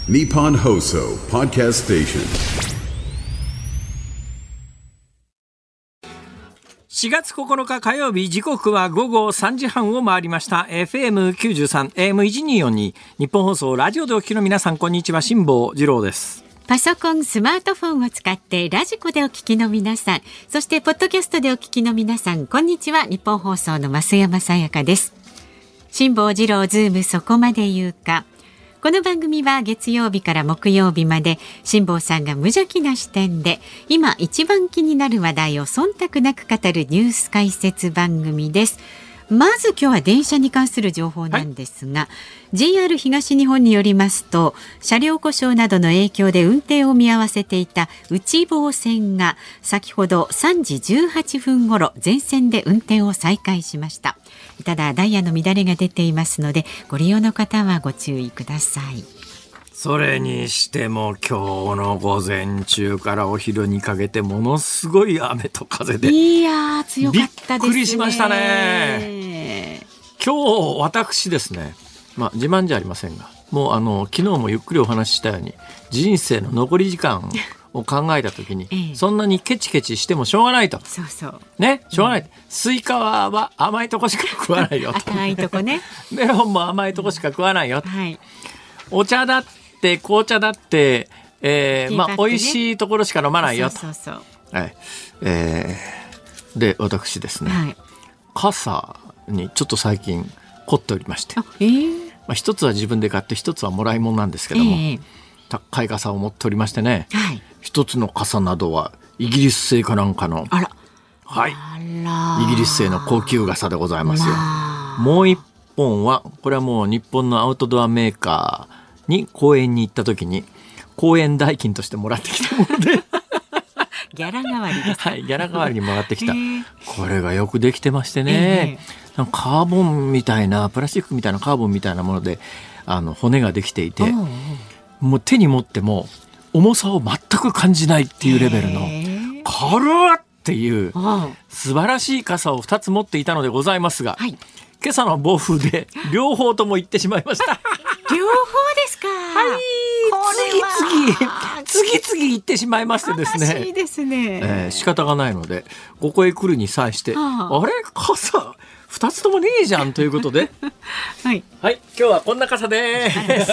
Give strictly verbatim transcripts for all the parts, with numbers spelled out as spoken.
Nippon Hoso Podcast Station。 しがつここのか火曜日、時刻は午後さんじはんを回りました。 エフエムきゅうじゅうさん エーエムせんにひゃくよんじゅうに 日本放送ラジオでお聞きの皆さん、こんにちは。辛坊治郎です。 パソコン、スマートフォンを使ってラジコでお聞きの皆さん、そしてポッドキャストでお聞きの皆さん、こんにちは。日本放送の増山さやかです。辛坊治郎ズームそこまで言うか。この番組は月曜日から木曜日まで辛坊さんが無邪気な視点で今一番気になる話題を忖度なく語るニュース解説番組です。まず今日は電車に関する情報なんですが、はい、ジーアール 東日本によりますと、車両故障などの影響で運転を見合わせていた内房線が先ほどさんじじゅうはっぷん頃全線で運転を再開しました。ただダイヤの乱れが出ていますので、ご利用の方はご注意ください。 それにしても今日の午前中からお昼にかけてものすごい雨と風で、 いやー強かったですね。 びっくりしましたね。今日私ですね、まあ、自慢じゃありませんが、もうあの昨日もゆっくりお話ししたように、人生の残り時間を考えた時に、ええ、そんなにケチケチしてもしょうがないと。 そうそうね、しょうがない、うん、スイカは甘いとこしか食わないよと甘いとこねメロンも甘いとこしか食わないよと、 うんはい、 お茶だって紅茶だって、えーねまあ、美味しいところしか飲まないよと。 そうそうそう、 はいえー、で私ですね、はい、傘にちょっと最近凝っておりまして、 えーまあ、一つは自分で買って一つはもらい物なんですけども、えー、高い傘を持っておりましてね、はい、一つの傘などはイギリス製かなんかの、 あら、 はい、 あらイギリス製の高級傘でございますよ。もう一本はこれはもう日本のアウトドアメーカーに公園に行った時に公園代金としてもらってきたものでギャラ代わりですはい、ギャラ代わりにもらってきた。これがよくできてましてね、なんかカーボンみたいなプラスチックみたいなカーボンみたいなものであの骨ができていて、もう手に持っても重さを全く感じないっていうレベルの軽っっていう素晴らしい傘をふたつ持っていたのでございますが、はい、今朝の暴風で両方とも行ってしまいました両方ですか。 はい、次々次々行ってしまいましてですね、 悲しいですね、 えー、仕方がないのでここへ来るに際して、はあ、あれ傘ふたつともねえじゃんということではい、はい、今日はこんな傘です、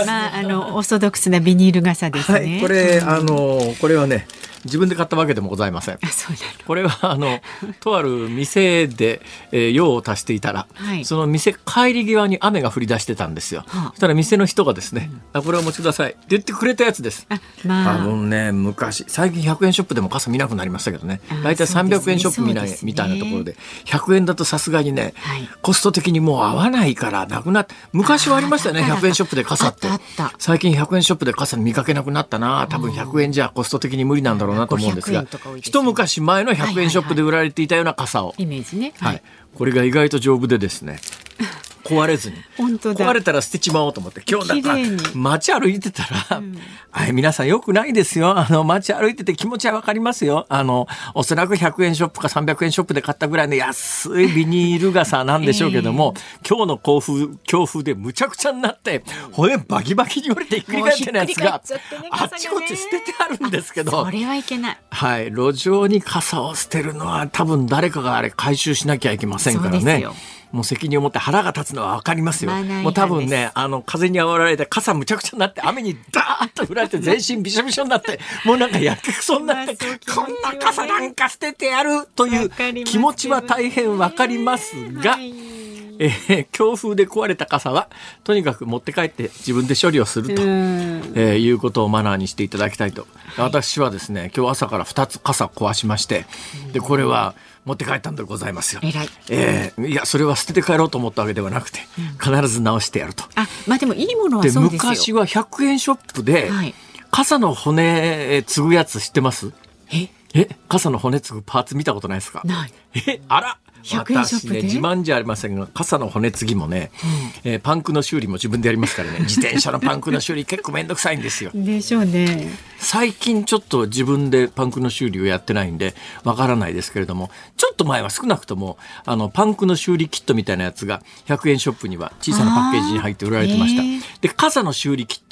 まあ、あのオーソドックスなビニール傘ですね、はい、 これ、あのこれはね自分で買ったわけでもございません。 あ、そうなの。 これはあのとある店で、えー、用を足していたら、はい、その店帰り際に雨が降り出してたんですよ、はあ、そしたら店の人がですね、うん、あこれをお持ちくださいって言ってくれたやつです。あ、まあ、多分ね昔最近ひゃくえんショップでも傘見なくなりましたけどね、だいたいさんびゃくえんショップみたい、ね、みたいなところでひゃくえんだとさすがにね、はい、コスト的にもう合わないからなくなって、昔はありましたよねひゃくえんショップで傘って。 あったあった。 最近ひゃくえんショップで傘見かけなくなったな。多分ひゃくえんじゃコスト的に無理なんだろうなと思うんですが、一昔前のひゃくえんショップで売られていたような傘を、 イメージね、 はいはい、これが意外と丈夫でですね壊れずに本当だ、 壊れたら捨てちまおうと思って、今日なんか街歩いてたら、うん、あれ皆さんよくないですよ、あの街歩いてて気持ちはわかりますよ。あのおそらくひゃくえんショップかさんびゃくえんショップで買ったぐらいの安いビニール傘なんでしょうけども、えー、今日の強風強風でむちゃくちゃになって骨バキバキに折れてひっくり返ってるやつが、ね、あっちこっち捨ててあるんですけど、 それはいけない、 はい、路上に傘を捨てるのは多分誰かがあれ回収しなきゃいけませんからね。もう責任を持って腹が立つのは分かりますよ。もう多分ね、あの風に煽られて傘むちゃくちゃになって雨にダーッと降られて全身びしょびしょになってもうなんかやけくそになって、こんな傘なんか捨ててやるという気持ちは大変分かりますが、えー、強風で壊れた傘はとにかく持って帰って自分で処理をすると、えー、いうことをマナーにしていただきたいと。私はですね今日朝からふたつ傘壊しまして、でこれは持って帰ったんでございますよ。 えらい、 えー、いやそれは捨てて帰ろうと思ったわけではなくて、うん、必ず直してやると。 あ、まあ、でもいいものはそうですよ。 で昔はひゃくえんショップで、はい、傘の骨継ぐやつ知ってます？ええ傘の骨継ぐパーツ見たことないですか？ ない。 えあらひゃくえんショップで、 私ね、自慢じゃありませんが傘の骨継ぎもね、うんえー、パンクの修理も自分でやりますからね自転車のパンクの修理結構めんどくさいんですよ。 でしょうね。 最近ちょっと自分でパンクの修理をやってないんでわからないですけれども、ちょっと前は少なくともあのパンクの修理キットみたいなやつがひゃくえんショップには小さなパッケージに入って売られてました。で傘の修理キットも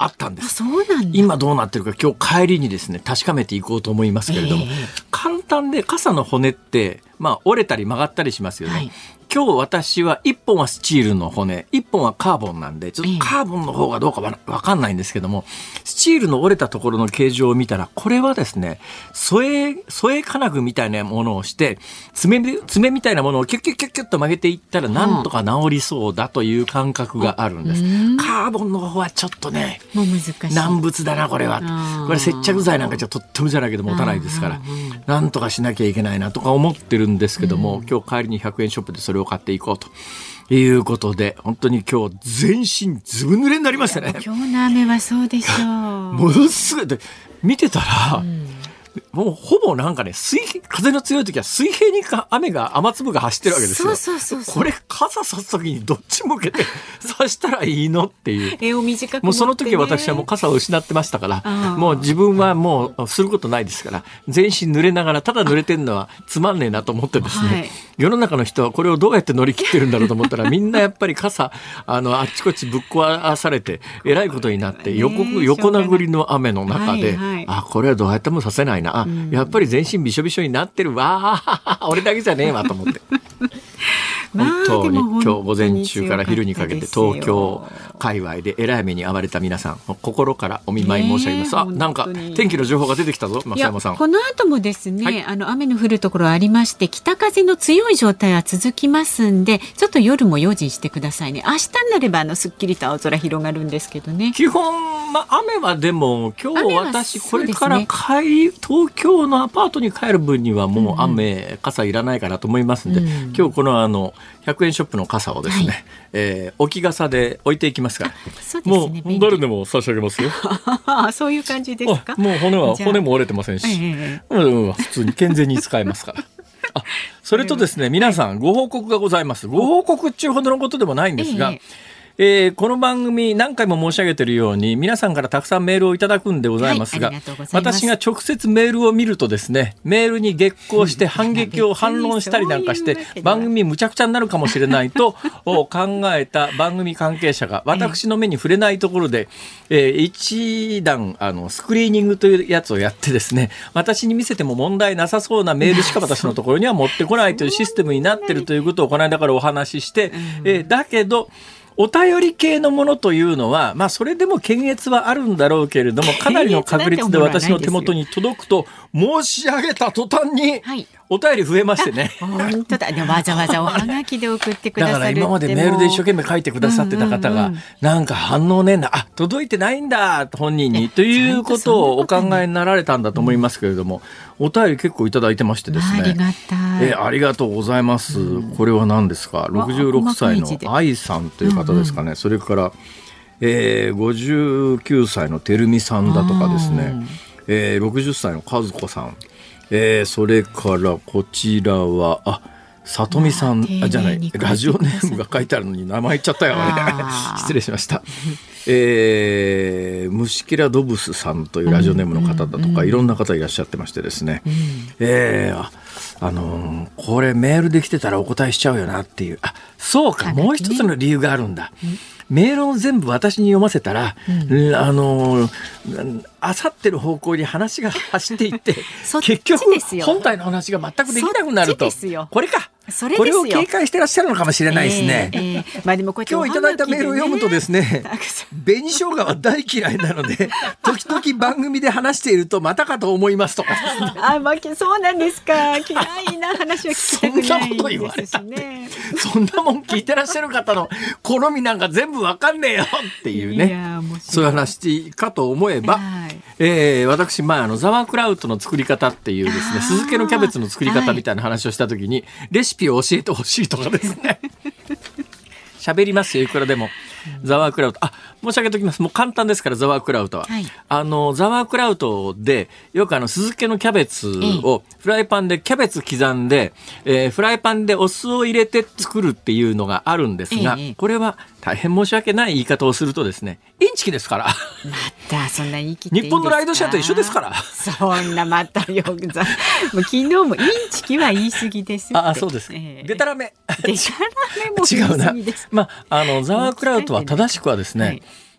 あったんです。 そうなんだ。 今どうなってるか今日帰りにですね確かめていこうと思いますけれども、えー、簡単で傘の骨ってまあ折れたり曲がったりしますよね、はい、今日私はいっぽんはスチールの骨、いっぽんはカーボンなんでちょっとカーボンの方がどうかわかんないんですけども、スチールの折れたところの形状を見たらこれはですね添え添え金具みたいなものをして爪爪みたいなものをキュッキュッキュッキュッと曲げていったらなんとか治りそうだという感覚があるんです、うん、カーボンの方はちょっとねもう難しい、 難物だなこれは。これ接着剤なんかじゃとってもじゃないけど持たないですからなんとかしなきゃいけないなとか思ってるんですけども、うん、今日帰りにひゃくえんショップでそれを買っていこうということで本当に今日全身ずぶ濡れになりましたね。 今日の雨はそうでしょう。 ものすごい見てたら、うんもうほぼなんかね水風の強い時は水平にか雨が雨粒が走ってるわけですよ。 そうそうそうそう。 これ傘差す時にどっち向けて差したらいいのっていう絵を短く持って、ね、 もうその時私はもう傘を失ってましたからもう自分はもうすることないですから全身濡れながらただ濡れてるのはつまんねえなと思ってですね、はい、世の中の人はこれをどうやって乗り切ってるんだろうと思ったらみんなやっぱり傘あのあっちこっちぶっ壊されてえらいことになって横、横殴りの雨の中で、はいはい、あこれはどうやってもさせないなあ、うん、やっぱり全身びしょびしょになってるわ俺だけじゃねえわと思って本当に今日午前中から昼にかけて東京界隈でえらい目に遭われた皆さん心からお見舞い申し上げます、ね、あなんか天気の情報が出てきたぞ増山さん。 この後もですね、はい、あの雨の降るところありまして北風の強い状態は続きますんでちょっと夜も用心してくださいね。明日になればあのすっきりと青空広がるんですけどね。 基本、ま、雨はでも今日私これから帰り、ね、東京のアパートに帰る分にはもう雨、うんうん、傘いらないかなと思いますんで、うん、今日このあのひゃくえんショップの傘をですね、はいえー、置き傘で置いていきますからそうですね、 もう誰でも差し上げますよそういう感じですか。 もう骨は骨も折れてませんし、ええうん、普通に健全に使えますからあそれとですね皆さんご報告がございます。ご報告っていうほどのことでもないんですが、えええー、この番組何回も申し上げているように皆さんからたくさんメールをいただくんでございますが、はい、ありがとうございます。私が直接メールを見るとですねメールに激高して反撃を反論したりなんかして番組むちゃくちゃになるかもしれないと考えた番組関係者が私の目に触れないところで、えー、一段あのスクリーニングというやつをやってですね私に見せても問題なさそうなメールしか私のところには持ってこないというシステムになっているということをこの間からお話しして、えー、だけどお便り系のものというのは、まあ、それでも検閲はあるんだろうけれどもかなりの確率で私の手元に届くと申し上げた途端にお便り増えましてね、 はい、本当だ。でわざわざおはがきで送ってくださるってだから今までメールで一生懸命書いてくださってた方が、うんうんうん、なんか反応ねえなあ届いてないんだ本人にということをお考えになられたんだと思いますけれども、うん、お便り結構いただいてましてですね、 ありがたい、 えありがとうございます、うん、これは何ですかろくじゅうろくさいの愛さんという方ですかね、うんうん、それから、えー、ごじゅうきゅうさいのてるみさんだとかですね、えー、ろくじゅっさいの和子さん、えー、それからこちらはあさとみさんあじゃないラジオネームが書いてあるのに名前言っちゃったよね失礼しましたえー、虫けらドブスさんというラジオネームの方だとか、うんうん、いろんな方いらっしゃってましてですね、うんえー、あ、あのー、これメールできてたらお答えしちゃうよなっていうあそうかもう一つの理由があるんだ、うんメールを全部私に読ませたら、うん、あのあさってる方向に話が走っていって結局本体の話が全くできなくなるとこれかそれこれを警戒してらっしゃるのかもしれないですね、えーえーまあ、でもこうやって今日いただいたメールを読むとですね紅生姜は大嫌いなので時々番組で話しているとまたかと思いますとかあ、まあ、そうなんですか嫌いな話は聞きたくないんですしねそんなもん聞いてらっしゃる方の好みなんか全部わかんねえよっていうねそういう話かと思えば、はいえー、私、まあ、あのザワークラウトの作り方っていうですね酢漬けのキャベツの作り方みたいな話をした時に、はい、レシピを教えてほしいとかですね喋りますよいくらでもザワークラウトあ申し上げておきますもう簡単ですからザワークラウトは、はい、あのザワークラウトでよくあの酢漬けのキャベツをフライパンでキャベツ刻んで、えー、フライパンでお酢を入れて作るっていうのがあるんですが、ええ、これは大変申し訳ない言い方をするとですねインチキですからまたそんな言い切っていいんですか。 日本のライドシェアと一緒ですからそんなまたよもう昨日もインチキは言い過ぎですってあそうです、えー、デタラメデタラメも言い過ぎです違うな、まあ、あのザワークラウトは正しくはですね、はい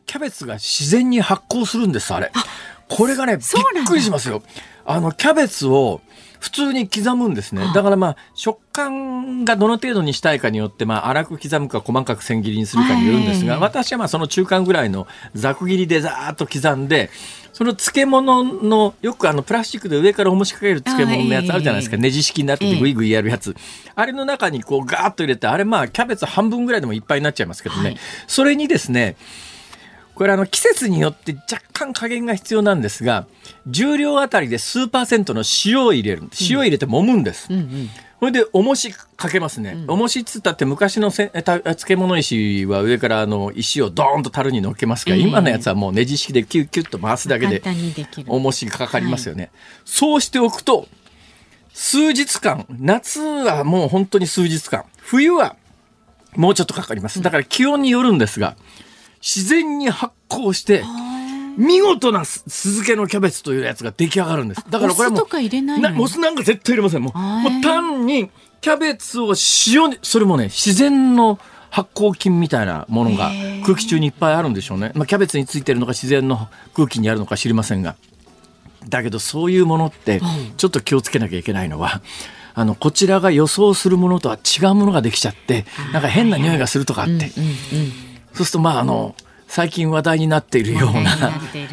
キャベツが自然に発酵するんです。あれこれがねびっくりしますよ。あのキャベツを普通に刻むんですね。だからまあ食感がどの程度にしたいかによってまあ粗く刻むか細かく千切りにするかによるんですが、私はまあその中間ぐらいのざく切りでざーっと刻んで、その漬物のよくあのプラスチックで上から重しかける漬物のやつあるじゃないですか。ネジ式になっててグイグイやるやつ、あれの中にこうガーッと入れて、あれまあキャベツ半分ぐらいでもいっぱいになっちゃいますけどね、はい、それにですねこれあの季節によって若干加減が必要なんですが、重量あたりで数パーセントの塩を入れる。塩を入れて揉むんです。うんうんうん、それで重しかけますね。うん、重しっつったって昔のせ漬物石は上からあの石をドーンと樽に乗っけますが、えー、今のやつはもうネジ式でキュッキュッと回すだけで重しがかかりますよね。はい、そうしておくと数日間、夏はもう本当に数日間、冬はもうちょっとかかります。だから気温によるんですが、自然に発酵して見事な酢漬けのキャベツというやつが出来上がるんです。だからこれもお酢とか入れないの？ お酢なんか絶対入れません。もう、もう単にキャベツを塩に、それもね自然の発酵菌みたいなものが空気中にいっぱいあるんでしょうね。まあ、キャベツについてるのか自然の空気にあるのか知りませんが、だけどそういうものってちょっと気をつけなきゃいけないのは、あのこちらが予想するものとは違うものができちゃって、なんか変な匂いがするとかあって、うんうんうん、そうするとまああの最近話題になっているような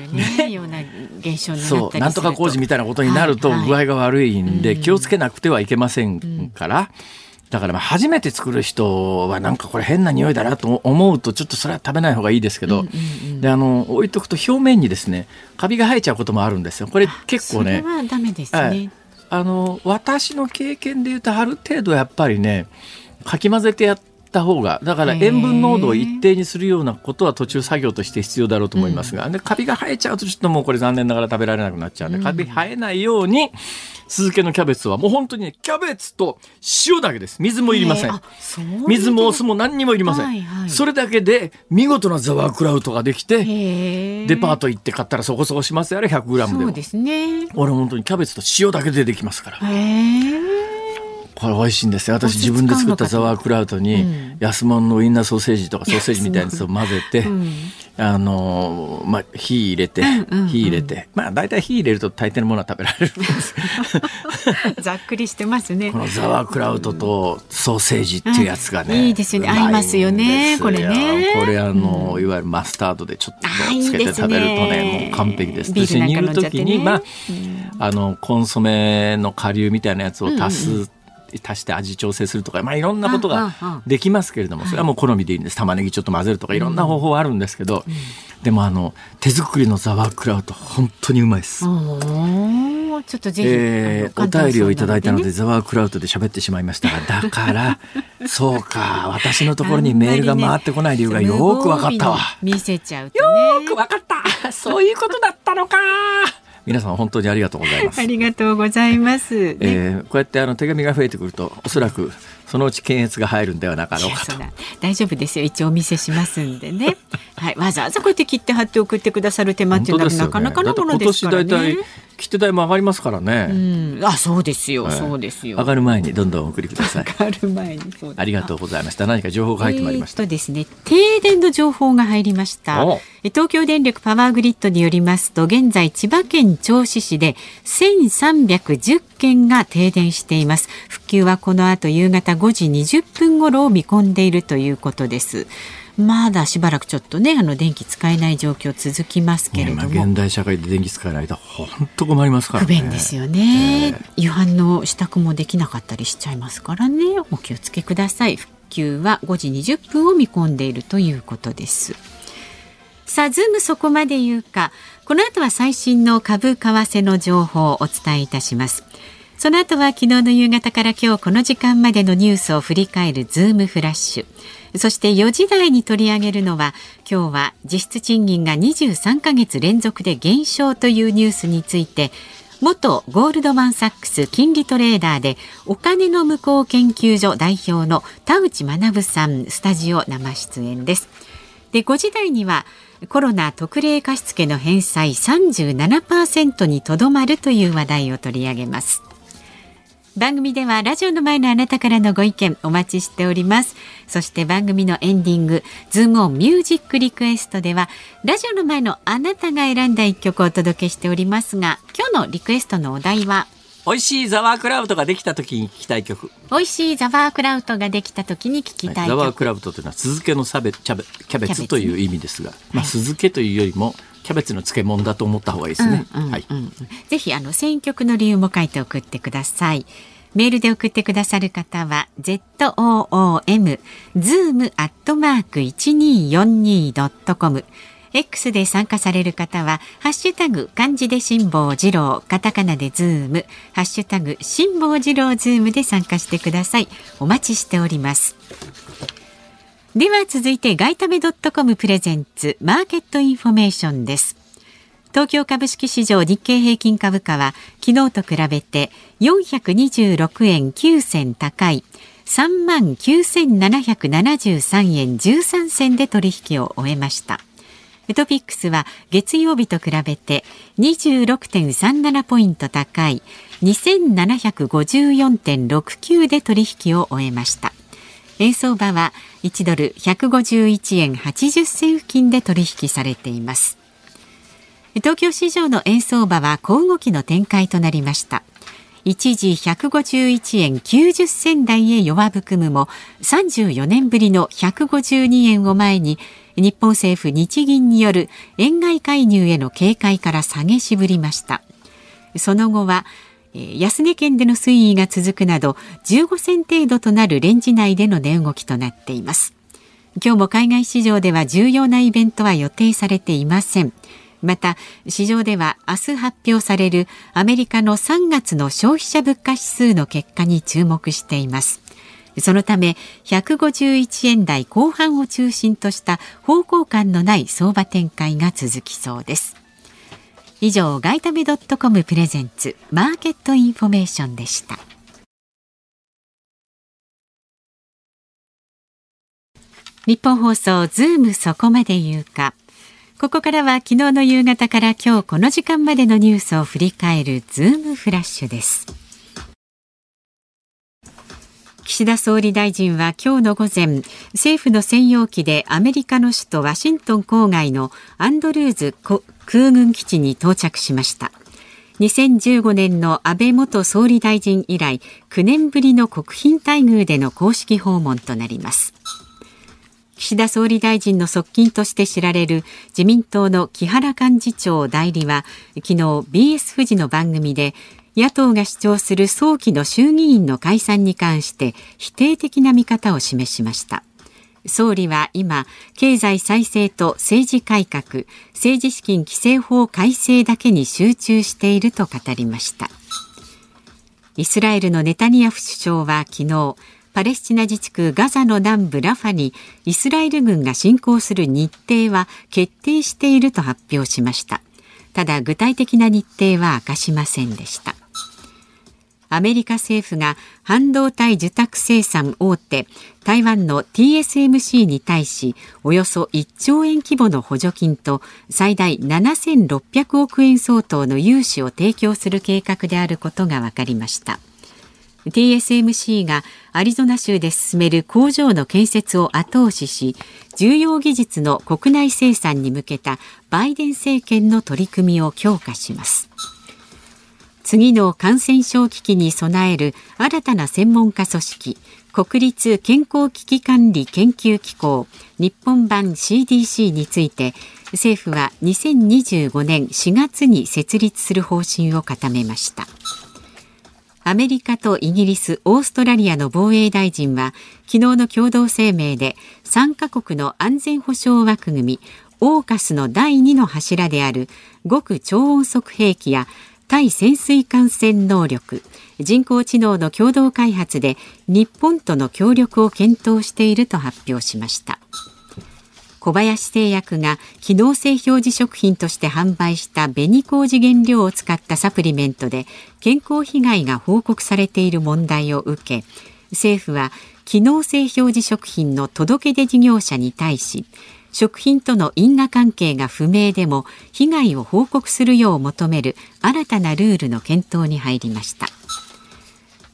そうなんとか工事みたいなことになると具合が悪いんで気をつけなくてはいけませんから、だからまあ初めて作る人はなんかこれ変な匂いだなと思うとちょっとそれは食べない方がいいですけど、であの置いとくと表面にですねカビが生えちゃうこともあるんですよ。これ結構ね、 それはダメですね。 あの私の経験でいうとある程度やっぱりねかき混ぜてやってた方が、だから塩分濃度を一定にするようなことは途中作業として必要だろうと思いますが、うん、でカビが生えちゃうとちょっともうこれ残念ながら食べられなくなっちゃうんで、うん、カビ生えないように酢漬けのキャベツはもう本当にねキャベツと塩だけです。水もいりません。水もお酢も何にもいりません、はいはい、それだけで見事なザワークラウトができて、デパート行って買ったらそこそこしますよ、あれ ひゃくグラム でも。 そうですね。 俺本当にキャベツと塩だけでできますから。へー、これ美味しいんですよ。私自分で作ったザワークラウトに、うん、安物のウインナーソーセージとかソーセージみたいなやつを混ぜて、うん、あのまあ、火入れて、うんうんうん、火入れて、まあ大体火入れると大抵のものは食べられるんですざっくりしてますね。 このザワークラウトとソーセージっていうやつがね、 うん、いいですよね。合いますよね。これね。 これあの、うん、いわゆるマスタードでちょっとつけて食べるとね、いいもう完璧です。 ビールなんか飲んじゃってね。 煮る時に、まあ、うん、あのコンソメの顆粒みたいなやつを足す、うんうん、足して味調整するとか、まあ、いろんなことができますけれども、それはもう好みでいいんです。玉ねぎちょっと混ぜるとかいろんな方法あるんですけど、うん、でもあの手作りのザワークラウト本当にうまいです。おちょっとぜひ、えー、お便りをいただいたのでザワークラウトで喋ってしまいましたが、だからそうか、私のところにメールが回ってこない理由がよく分かったわ。 見せちゃうとね、 よく分かったそういうことだったのか。皆さん本当にありがとうございます。 ありがとうございます、ね。 えー、こうやってあの手紙が増えてくるとおそらくそのうち検閲が入るんではなかろうかと。 大丈夫ですよ、一応お見せしますんでねはい、わざわざこうやって切って貼って送ってくださる手間っていうのはなかなかのものですからね。 今年だいたい切手代も上がりますからね。 うん、あ、そうですよ、はい、そうですよ。 上がる前にどんどんお送りください。 上がる前にそうありがとうございました。何か情報が入ってまいりました。 えーっとですね、停電の情報が入りました。東京電力パワーグリッドによりますと、現在千葉県銚子市でせんさんびゃくじゅっけんが停電しています。復旧はこの後夕方ごじにじゅっぷん頃を見込んでいるということです。まだしばらくちょっとね、あの電気使えない状況続きますけれども、 現代社会で電気使えないと本当困りますからね。 不便ですよね、えー、夕飯の支度もできなかったりしちゃいますからね、お気をつけください。復旧はごじにじゅっぷんを見込んでいるということです。さあ、ズームそこまで言うか。この後は最新の株為替の情報をお伝えいたします。その後は昨日の夕方から今日この時間までのニュースを振り返るズームフラッシュ。そしてよじ台に取り上げるのは、今日は実質賃金がにじゅうさんかげつ連続で減少というニュースについて、元ゴールドマンサックス金利トレーダーでお金の向こう研究所代表の田内学さん、スタジオ生出演です。で、ごじ台にはコロナ特例貸付の返済 さんじゅうななパーセント にとどまるという話題を取り上げます。 番組ではラジオの前のあなたからのご意見お待ちしております。そして番組のエンディングズームオンミュージックリクエストではラジオの前のあなたが選んだ一曲をお届けしておりますが、今日のリクエストのお題は美味しいザワークラウトができた時に聞きたい曲。 美味しいザワークラウトができた時に聞きたい曲、はい、 ザワークラウトというのは酢漬けのサベキャベキャベツという意味ですが、まあ、酢漬けというよりもキャベツの漬物だと思った方がいいですね。 ぜひあの選曲の理由も書いて送ってください。メールで送ってくださる方は ズーム ズーム アットマーク いちにーよんにー ドットコム、 X で参加される方はハッシュタグ漢字で辛坊治郎、カタカナでズーム、ハッシュタグ辛坊治郎ズームで参加してください。お待ちしております。では続いて外為ドットコムプレゼンツマーケットインフォメーションです。東京株式市場日経平均株価は昨日と比べてよんひゃくにじゅうろくえんきゅうせん高い さんまんきゅうせんななひゃくななじゅうさんえんじゅうさんせんで取引を終えました。トピックスは月曜日と比べて にじゅうろくてんさんなな ポイント高い にせんななひゃくごじゅうよんてんろくきゅう で取引を終えました。円相場はいちドルひゃくごじゅういちえんはちじゅっせん付近で取引されています。東京市場の円相場は小動きの展開となりました。一時ひゃくごじゅういちえんきゅうじゅっせん台へ弱含むもさんじゅうよねんぶりのひゃくごじゅうにえんを前に日本政府日銀による円買い介入への警戒から下げしぶりました。その後は安値圏での推移が続くなどじゅうごせん程度となるレンジ内での値動きとなっています。今日も海外市場では重要なイベントは予定されていません。また市場では明日発表されるアメリカのさんがつの消費者物価指数の結果に注目しています。そのためひゃくごじゅういちえん台後半を中心とした方向感のない相場展開が続きそうです。以上外為ドットコムプレゼンツマーケットインフォメーションでした。日本放送ズームそこまで言うか。ここからは昨日の夕方から今日この時間までのニュースを振り返るズームフラッシュです。岸田総理大臣は今日の午前、政府の専用機でアメリカの首都ワシントン郊外のアンドルーズ空軍基地に到着しました。にせんじゅうごねんの安倍元総理大臣以来きゅうねんぶりの国賓待遇での公式訪問となります。岸田総理大臣の側近として知られる自民党の木原幹事長代理は昨日 ビーエス フジの番組で野党が主張する早期の衆議院の解散に関して否定的な見方を示しました。総理は今経済再生と政治改革、政治資金規正法改正だけに集中していると語りました。イスラエルのネタニヤフ首相は昨日パレスチナ自治区ガザの南部ラファにイスラエル軍が侵攻する日程は決定していると発表しました。ただ具体的な日程は明かしませんでした。アメリカ政府が半導体受託生産大手台湾の ティーエスエムシー に対しおよそいっちょうえん規模の補助金と最大ななせんろっぴゃくおくえん相当の融資を提供する計画であることが分かりました。ティーエスエムシー がアリゾナ州で進める工場の建設を後押しし、重要技術の国内生産に向けたバイデン政権の取り組みを強化します。次の感染症危機に備える新たな専門家組織、国立健康危機管理研究機構日本版 シーディーシー について、政府はにせんにじゅうごねんしがつに設立する方針を固めました。アメリカとイギリス、オーストラリアの防衛大臣は昨日の共同声明でさんカ国の安全保障枠組みオーカスのだいにの柱である極超音速兵器や対潜水艦船能力、人工知能の共同開発で日本との協力を検討していると発表しました。小林製薬が機能性表示食品として販売した紅麹原料を使ったサプリメントで健康被害が報告されている問題を受け、政府は機能性表示食品の届け出事業者に対し、食品との因果関係が不明でも被害を報告するよう求める新たなルールの検討に入りました。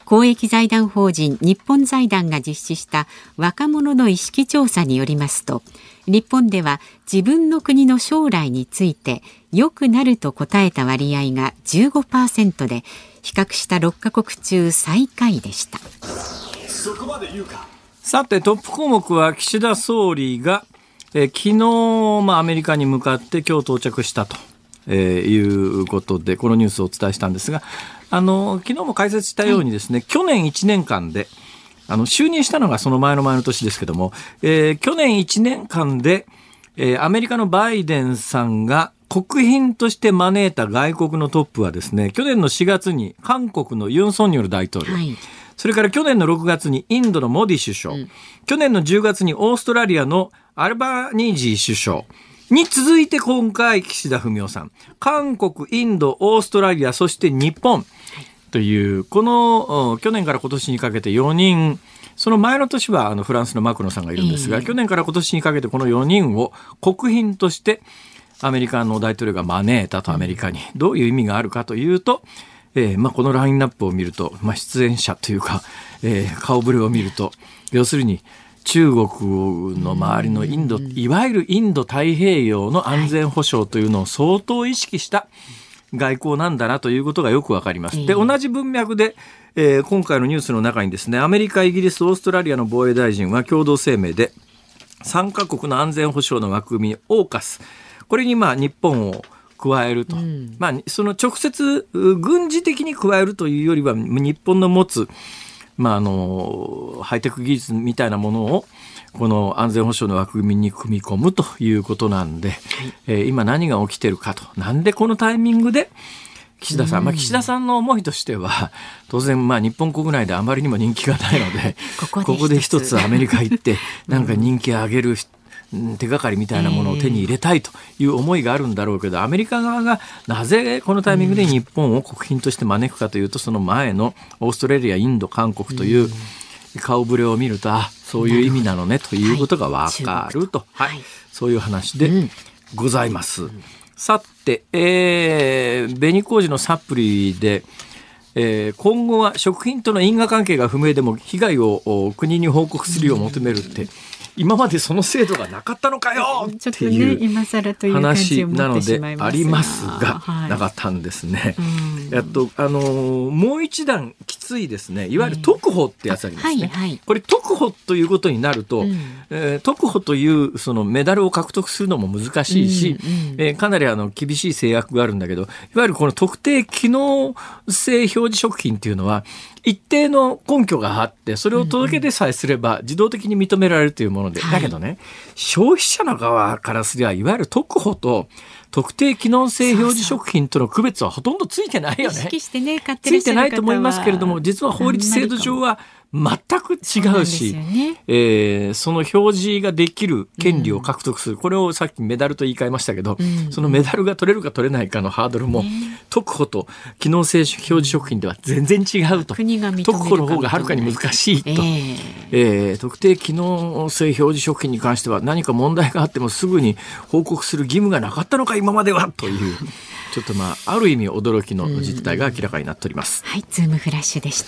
公益財団法人日本財団が実施した若者の意識調査によりますと、日本では自分の国の将来について良くなると答えた割合が じゅうごパーセント で、比較したろっカ国中最下位でした。 そこまで言うか。さてトップ項目は岸田総理が、えー、昨日、まあ、アメリカに向かって今日到着したと、えー、いうことでこのニュースをお伝えしたんですが、あの昨日も解説したようにですね、はい、去年いちねんかんであの就任したのがその前の前の年ですけども、えー、去年いちねんかんで、えー、アメリカのバイデンさんが国賓として招いた外国のトップはですね、去年のしがつに韓国のユン・ソンニョル大統領、はい、それから去年のろくがつにインドのモディ首相、うん、去年のじゅうがつにオーストラリアのアルバニージー首相に続いて今回岸田文雄さん、韓国、インド、オーストラリア、そして日本というこの去年から今年にかけてよにん、その前の年はあのフランスのマクロンさんがいるんですが、えー、去年から今年にかけてこのよにんを国賓としてアメリカの大統領が招いたと。アメリカにどういう意味があるかというと、えーまあ、このラインナップを見ると、まあ、出演者というか、えー、顔ぶれを見ると、要するに中国の周りのインド、いわゆるインド太平洋の安全保障というのを相当意識した外交なんだなということがよくわかります。で、同じ文脈で、えー、今回のニュースの中にですね、アメリカ、イギリス、オーストラリアの防衛大臣は共同声明でさんカ国の安全保障の枠組みオーカス、これにまあ日本を加えると、うん、まあ、その直接軍事的に加えるというよりは日本の持つ、まあ、あのハイテク技術みたいなものをこの安全保障の枠組みに組み込むということなんで、はい、えー、今何が起きてるかと、なんでこのタイミングで岸田さん、まあ、岸田さんの思いとしては当然まあ日本国内であまりにも人気がないのでここで一つアメリカ行ってなんか人気上げる手がかりみたいなものを手に入れたいという思いがあるんだろうけど、アメリカ側がなぜこのタイミングで日本を国賓として招くかというと、その前のオーストラリア、インド、韓国という顔ぶれを見ると、あ、そういう意味なのねということが分かると、はい、そういう話でございます。さて、えー、紅麹のサプリで、えー、今後は食品との因果関係が不明でも被害を国に報告するよう求めるって、今までその制度がなかったのかよっていう話なのでありますが、なかったんですね。やっとあのもう一段きついですね、いわゆる特保ってやつありますね。これ特保ということになると、えー、特保というそのメダルを獲得するのも難しいし、えー、かなりあの厳しい制約があるんだけど、いわゆるこの特定機能性表示食品っていうのは一定の根拠があって、それを届け出さえすれば自動的に認められるというもので、だけどね、はい、消費者の側からすればいわゆる特保と特定機能性表示食品との区別はほとんどついてないよね。 意識してね、買ってらっしゃる方はついてないと思いますけれども、実は法律制度上は全く違うし、ね、えー、その表示ができる権利を獲得する、うん、これをさっきメダルと言い換えましたけど、うん、そのメダルが取れるか取れないかのハードルも、ね、特保と機能性表示食品では全然違うと、国が認めるか特保の方がはるかに難しいと、えーえー、特定機能性表示食品に関しては何か問題があってもすぐに報告する義務がなかったのか今まではというちょっとまあある意味驚きの実態が明らかになっております。 はい、ズームフラッシュでした。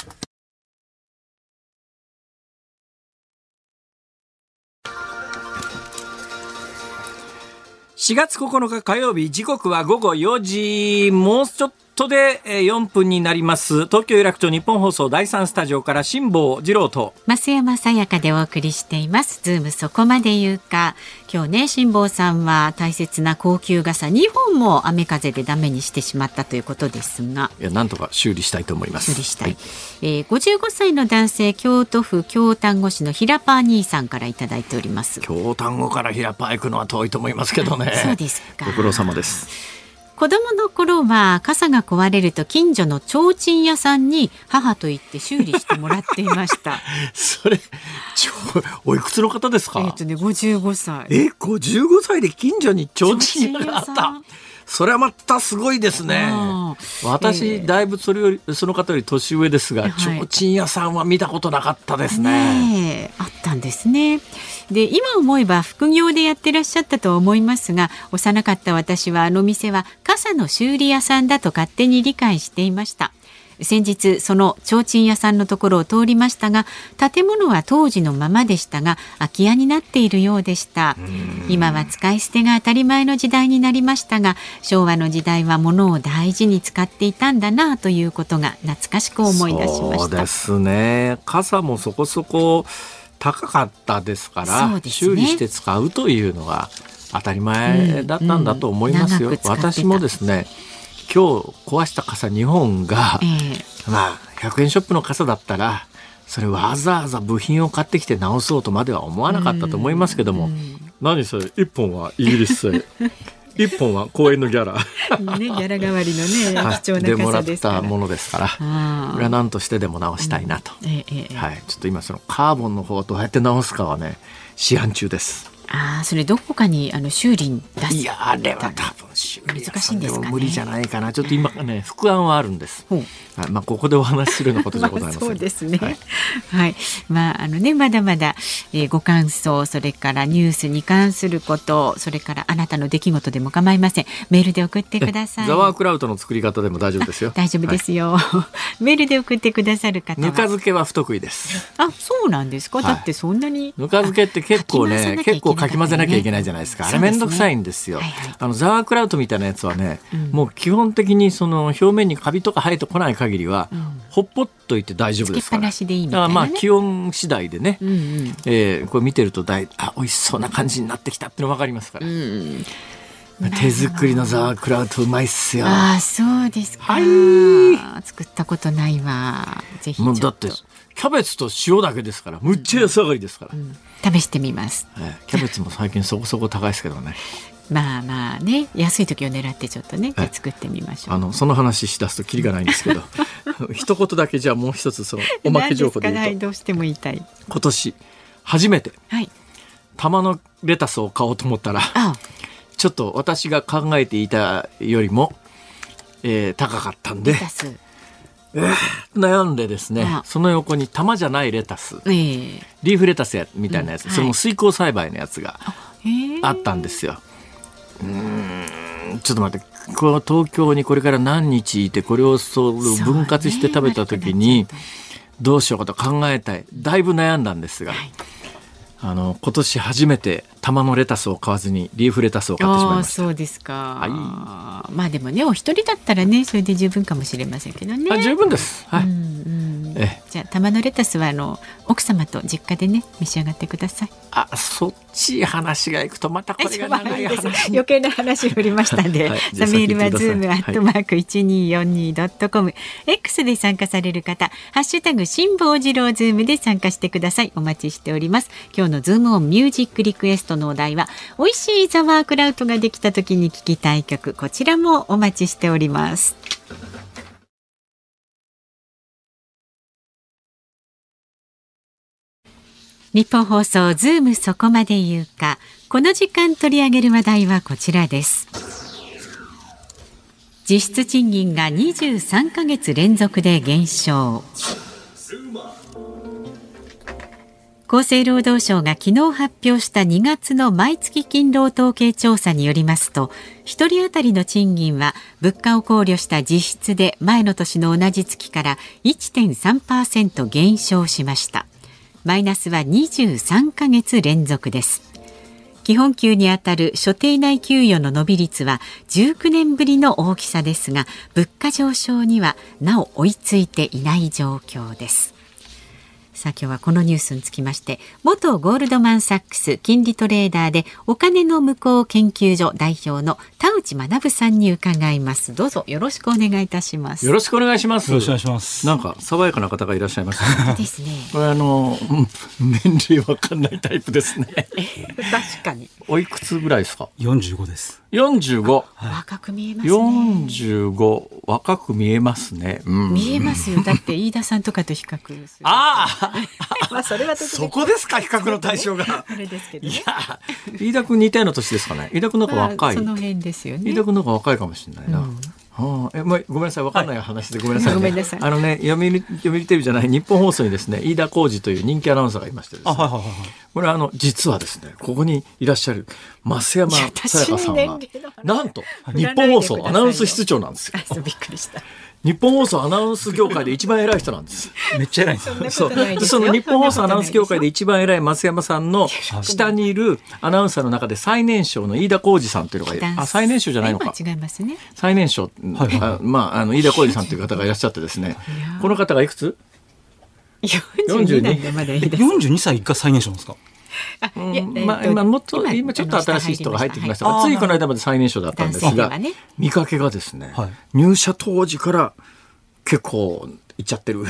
しがつここのか火曜日、時刻はごごよじ、もうちょっとでよんぷんになります。東京有楽町日本放送だいさんスタジオから辛坊治郎と増山さやかでお送りしています。ズームそこまで言うか。今日ね、辛坊さんは大切な高級傘にほんも雨風でダメにしてしまったということですが、 いや、なんとか修理したいと思います。 修理したい、はい、えー、ごじゅうごさいの男性、京都府京丹後市の平パー兄さんからいただいております。 京丹後から平パー行くのは遠いと思いますけどね。 そうですか。 ご苦労様です。 子供の頃は傘が壊れると近所の提灯屋さんに母と行って修理してもらっていましたそれちょおいくつの方ですか？ えっとねごじゅうごさい。 えごじゅうごさいで近所に提灯屋があった。それはまたすごいですね。私、えー、だいぶそれよりその方より年上ですが、はい、提灯屋さんは見たことなかったですね。 ね、あったんですね。で、今思えば副業でやってらっしゃったと思いますが、幼かった私はあの店は傘の修理屋さんだと勝手に理解していました。 先日その提灯屋さんのところを通りましたが、建物は当時のままでしたが空き家になっているようでした。今は使い捨てが当たり前の時代になりましたが、昭和の時代は物を大事に使っていたんだなということが懐かしく思い出しました。 そうですね。傘もそこそこ高かったですから、ね、修理して使うというのが当たり前だったんだと思いますよ、うんうん、私もですね、今日壊した傘にほんが、えー、まあひゃくえんショップの傘だったらそれわざわざ部品を買ってきて直そうとまでは思わなかったと思いますけども、うんうん、何それいっぽんはイギリス製いっぽんは公園のギャラね、ギャラ代わりのね、 はい、 貴重な傘ですからでもらったものですから、これは何としてでも直したいなと、うんええはい、ちょっと今そのカーボンの方をどうやって直すかはね思案中です。 ああ、それどこかにあの修理に出す。 いやあれは多分修理屋さんでも無理じゃないかな。ちょっと今ね副案はあるんです。はい、まあここでお話しするようなことじゃございません。 まあ、そうですね。はい、はい、まああのねまだまだ、えー、ご感想、それからニュースに関すること、それからあなたの出来事でも構いません。メールで送ってください。 ザワークラウトの作り方でも大丈夫ですよ。 大丈夫ですよ。はい、メールで送ってくださる方はぬか漬けは不得意です。 あ、そうなんですか。だってそんなに、はい、 ぬか漬けって結構ね結構かき混ぜなきゃいけないじゃないですか。あれめんどくさいんですよ。はいはい、あのザワークラウトみたいなやつはね、うん、もう基本的にその表面にカビとか生えてこない限りは、うん、ほっぽっといて大丈夫ですから。 つけっぱなしでいいみたいなね。 だからまあ気温次第でね、うんうん、えー、これ見てるとだいあ美味しそうな感じになってきたっての分かりますから。うん、手作りのザワークラウトうまいっすよ。 ああ、そうですか。 はい、 作ったことないわ。ぜひちょっと。もうだってキャベツと塩だけですから、むっちゃ安上がりですから、うんうん、 試してみます、 えー、キャベツも最近そこそこ高いですけどね。 まあまあね、安い時を狙ってちょっとね、じゃあ作ってみましょう。 あのその話しだすとキリがないんですけど一言だけじゃあもう一つそのおまけ情報で言うと、はい、 どうしても言いたい。 今年初めて、はい、玉のレタスを買おうと思ったら、ああちょっと私が考えていたよりも、えー、高かったんでレタスえー、悩んでですね、その横に玉じゃないレタス、えー、リーフレタスやみたいなやつ、うん、それも水耕栽培のやつがあったんですよ。うーんちょっと待って、この東京にこれから何日いてこれをそう分割して食べた時にどうしようかと考えたい。だいぶ悩んだんですが、はい、あの今年初めて玉のレタスを買わずにリーフレタスを買ってしまいました。 あ、そうですか、 はい、 まあでもねお一人だったらねそれで十分かもしれませんけどね。 あ、十分です、はい、うんうん、 えじゃあ玉のレタスはあの奥様と実家でね召し上がってください。 あ、そっち話がいくとまたこれが長い話余計な話振りましたんで、はい、さメールはズームアットマーク いちにーよんにードットコム、 X で参加される方ハッシュタグ辛坊治郎ズームで参加してください。お待ちしております。今日のズームオンミュージックリクエストのお題は美味しいザワークラウトができた時に聴きたい曲、こちらもお待ちしております。日本放送ズームそこまで言うか。この時間取り上げる話題はこちらです。実質賃金がにじゅうさんかげつ連続で減少。厚生労働省が昨日発表したにがつの毎月勤労統計調査によりますと、ひとり当たりの賃金は物価を考慮した実質で前の年の同じ月から いってんさんパーセント 減少しました。マイナスはにじゅうさんかげつ連続です。基本給にあたる所定内給与の伸び率はじゅうきゅうねんぶりの大きさですが、物価上昇にはなお追いついていない状況です。さあ今日はこのニュースにつきまして元ゴールドマンサックス金利トレーダーでお金の向こう研究所代表の田内学さんに伺います。どうぞよろしくお願いいたします。 よろしくお願いします。 よろしくお願いします。 なんか爽やかな方がいらっしゃいますね。 ですね。 これあの年齢わかんないタイプですね。 確かに。 おいくつぐらいですか。 よんじゅうごです。 よんじゅうご、 はい、若く見えますね。 よんじゅうご若く見えますね、うん、 見えますよ。だって飯田さんとかと比較するああまあそれはそこですか、比較の対象があれですけど、ね、 いや飯田君似たような年ですかね。飯田君の方が若い、 まあ、その辺ですよね。 飯田君の方が若いかもしれないな、うんはあ、えもうごめんなさい、分かんない話でごめんなさい、ね、 ごめんなさい。 あのね、読売、読売テレビじゃない日本放送にですね飯田浩二という人気アナウンサーがいましてですね、あ、はいはいはい、これはあの実はですねここにいらっしゃる増山さやかさんはなんと日本放送アナウンス室長なんですよ。 びっくりした。 日本放送アナウンス業界で一番偉い人なんです。 めっちゃ偉いんですよ。 そうその日本放送アナウンス業界で一番偉い増山さんの下にいるアナウンサーの中で最年少の飯田浩二さんというのがいる。あ、最年少じゃないのか。 違いますね。 最年少、はいはい、あまああの飯田浩二さんという方がいらっしゃってですね。この方がいくつ？ よんじゅうになんでまだいいです。 よんじゅうにさいが最年少なんですか？ うん、まあ、今もっと今ちょっと新しい人が入ってきましたが、はい、ついこの間まで最年少だったんですが、ね、見かけがですね、はい、入社当時から結構いっちゃってる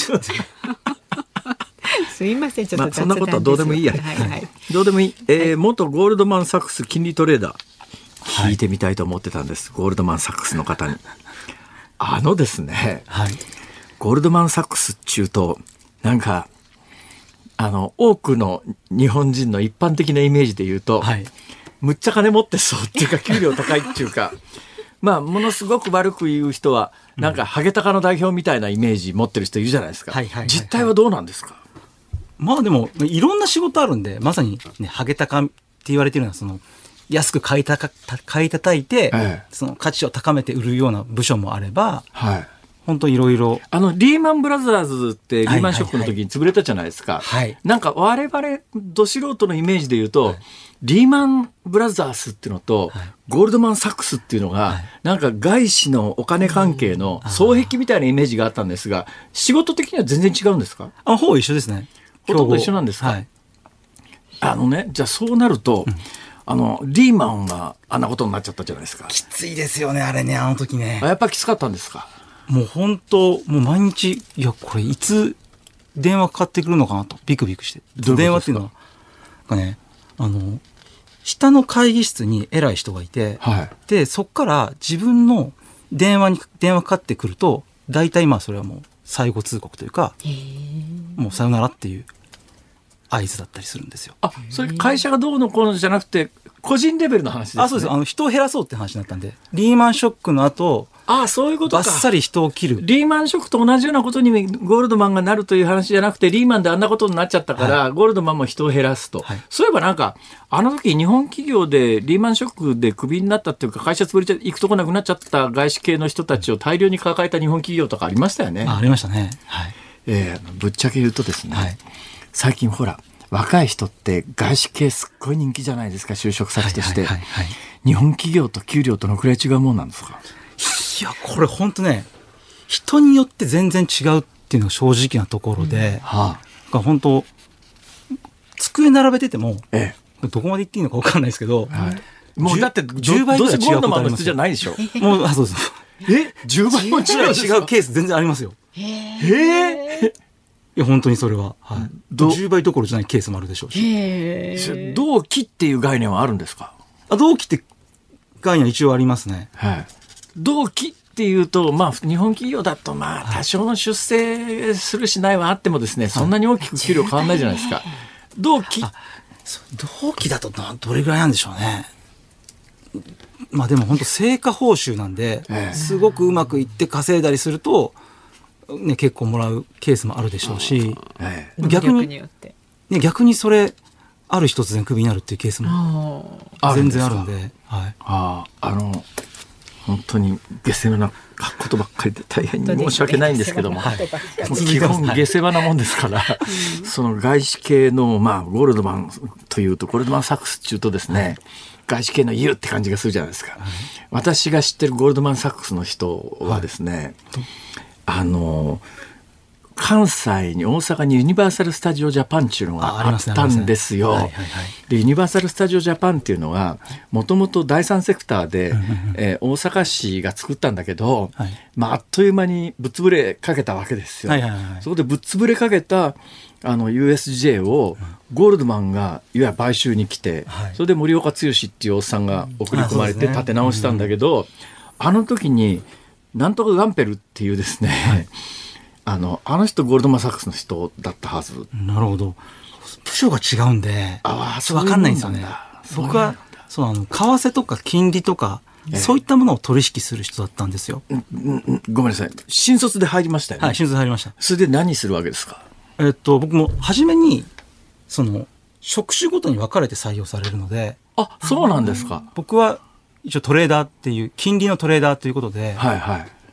すいませんちょっと、まあ、 そんなことはどうでもいいや、はいはい、どうでもいい、えーはい、元ゴールドマンサックス金利トレーダー聞いてみたいと思ってたんです、はい、ゴールドマンサックスの方にあのですね、はい、ゴールドマンサックスっちゅうとなんかあの多くの日本人の一般的なイメージで言うと、はい、むっちゃ金持ってそうっていうか給料高いっていうかまあものすごく悪く言う人はなんかハゲタカの代表みたいなイメージ持ってる人いるじゃないですか、はいはいはいはい、実態はどうなんですか？ まあでもいろんな仕事あるんでまさに、ね、ハゲタカって言われてるのはその安く買いたか買い叩いて、ええ、その価値を高めて売るような部署もあれば、はい本当いろいろあのリーマンブラザーズってリーマンショックの時に潰れたじゃないですか、はいはいはい、なんか我々ど素人のイメージで言うと、はい、リーマンブラザーズっていうのと、はい、ゴールドマンサックスっていうのが、はい、なんか外資のお金関係の双璧みたいなイメージがあったんですが仕事的には全然違うんですか？ あほぼ一緒ですね。 ほとんど一緒なんですか、はい、あのねじゃあそうなると、うんあのリーマンがあんなことになっちゃったじゃないですか。 きついですよねあれねあの時ね。 やっぱきつかったんですか？ もう本当もう毎日いやこれいつ電話かかってくるのかなとビクビクして電話っていうのはなんかねあの下の会議室に偉い人がいて、はい、でそこから自分の電話に電話かかってくると大体まあそれはもう最後通告というかもうさよならっていう合図だったりするんですよ。 あそれ会社がどうのこうのじゃなくて個人レベルの話ですね。 あそうですあの人を減らそうって話になったんでリーマンショックの後ああそういうことか。 バッサリ人を切る。 リーマンショックと同じようなことにゴールドマンがなるという話じゃなくてリーマンであんなことになっちゃったから、はい、ゴールドマンも人を減らすと、はい、そういえばなんかあの時日本企業でリーマンショックでクビになったっていうか会社潰れちゃ行くとこなくなっちゃった外資系の人たちを大量に抱えた日本企業とかありましたよね。 あ, ありましたね、はいえー、ぶっちゃけ言うとですね、はい、最近ほら若い人って外資系すっごい人気じゃないですか就職先として、はいはいはいはい、日本企業と給料とのくらい違うもんなんですか？ いやこれ本当ね人によって全然違うっていうのが正直なところで、うんはあ、本当机並べてても、ええ、どこまで言っていいのか分かんないですけど、はい、 もうだってじゅうばいぐらい違うことありますよ。どうせゴールドマンの質じゃないでしょもうあそうですえじゅうばいも違う違うケース全然ありますよ。 へえいや本当にそれは、はい、じゅうばいどころじゃないケースもあるでしょうし。 へ同期っていう概念はあるんですか？ あ同期って概念は一応ありますね、 はい同期っていうと、まあ、日本企業だと、まあ、多少の出世するしないはあってもですね、そんなに大きく給料変わらないじゃないですか。同期同期だとどれぐらいなんでしょうね。まあでも本当成果報酬なんで、ええ、すごくうまくいって稼いだりすると、ね、結構もらうケースもあるでしょうし、ええ、逆に、ね、逆にそれある日突然クビになるっていうケースも全然あるんで、はい、 ああの本当に下世話なことばっかりで大変に申し訳ないんですけども、はい、基本下世話なもんですから、はい、その外資系の、まあ、ゴールドマンというとゴールドマンサックスっていうとですね、はい、外資系の U って感じがするじゃないですか、はい、私が知ってるゴールドマンサックスの人はですね、はい、あの関西に大阪にユニバーサル・スタジオ・ジャパンっていうのがあったんですよ。でユニバーサル・スタジオ・ジャパンっていうのはもともと第三セクターで、えー、大阪市が作ったんだけど、はいまあ、あっという間にぶっ潰れかけたわけですよ、はいはいはい、そこでぶっ潰れかけたあの ユーエスジェー をゴールドマンがいわゆる買収に来て、はい、それで森岡剛っていうおっさんが送り込まれて立て直したんだけど、うん、あの時になんとかガンペルっていうですね、はいあの、あの人ゴールドマンサックスの人だったはず。 なるほど。部署が違うんで、ああ、そう分かんないんですよね。僕はそうあの為替とか金利とか、ええ、そういったものを取引する人だったんですよ。 うんうん、ごめんなさい。新卒で入りましたよね。 はい、新卒で入りました。 それで何するわけですか。 えっと僕も初めにその職種ごとに分かれて採用されるので。 あ、そうなんですか。 僕は一応トレーダーっていう金利のトレーダーということで。 はいはい。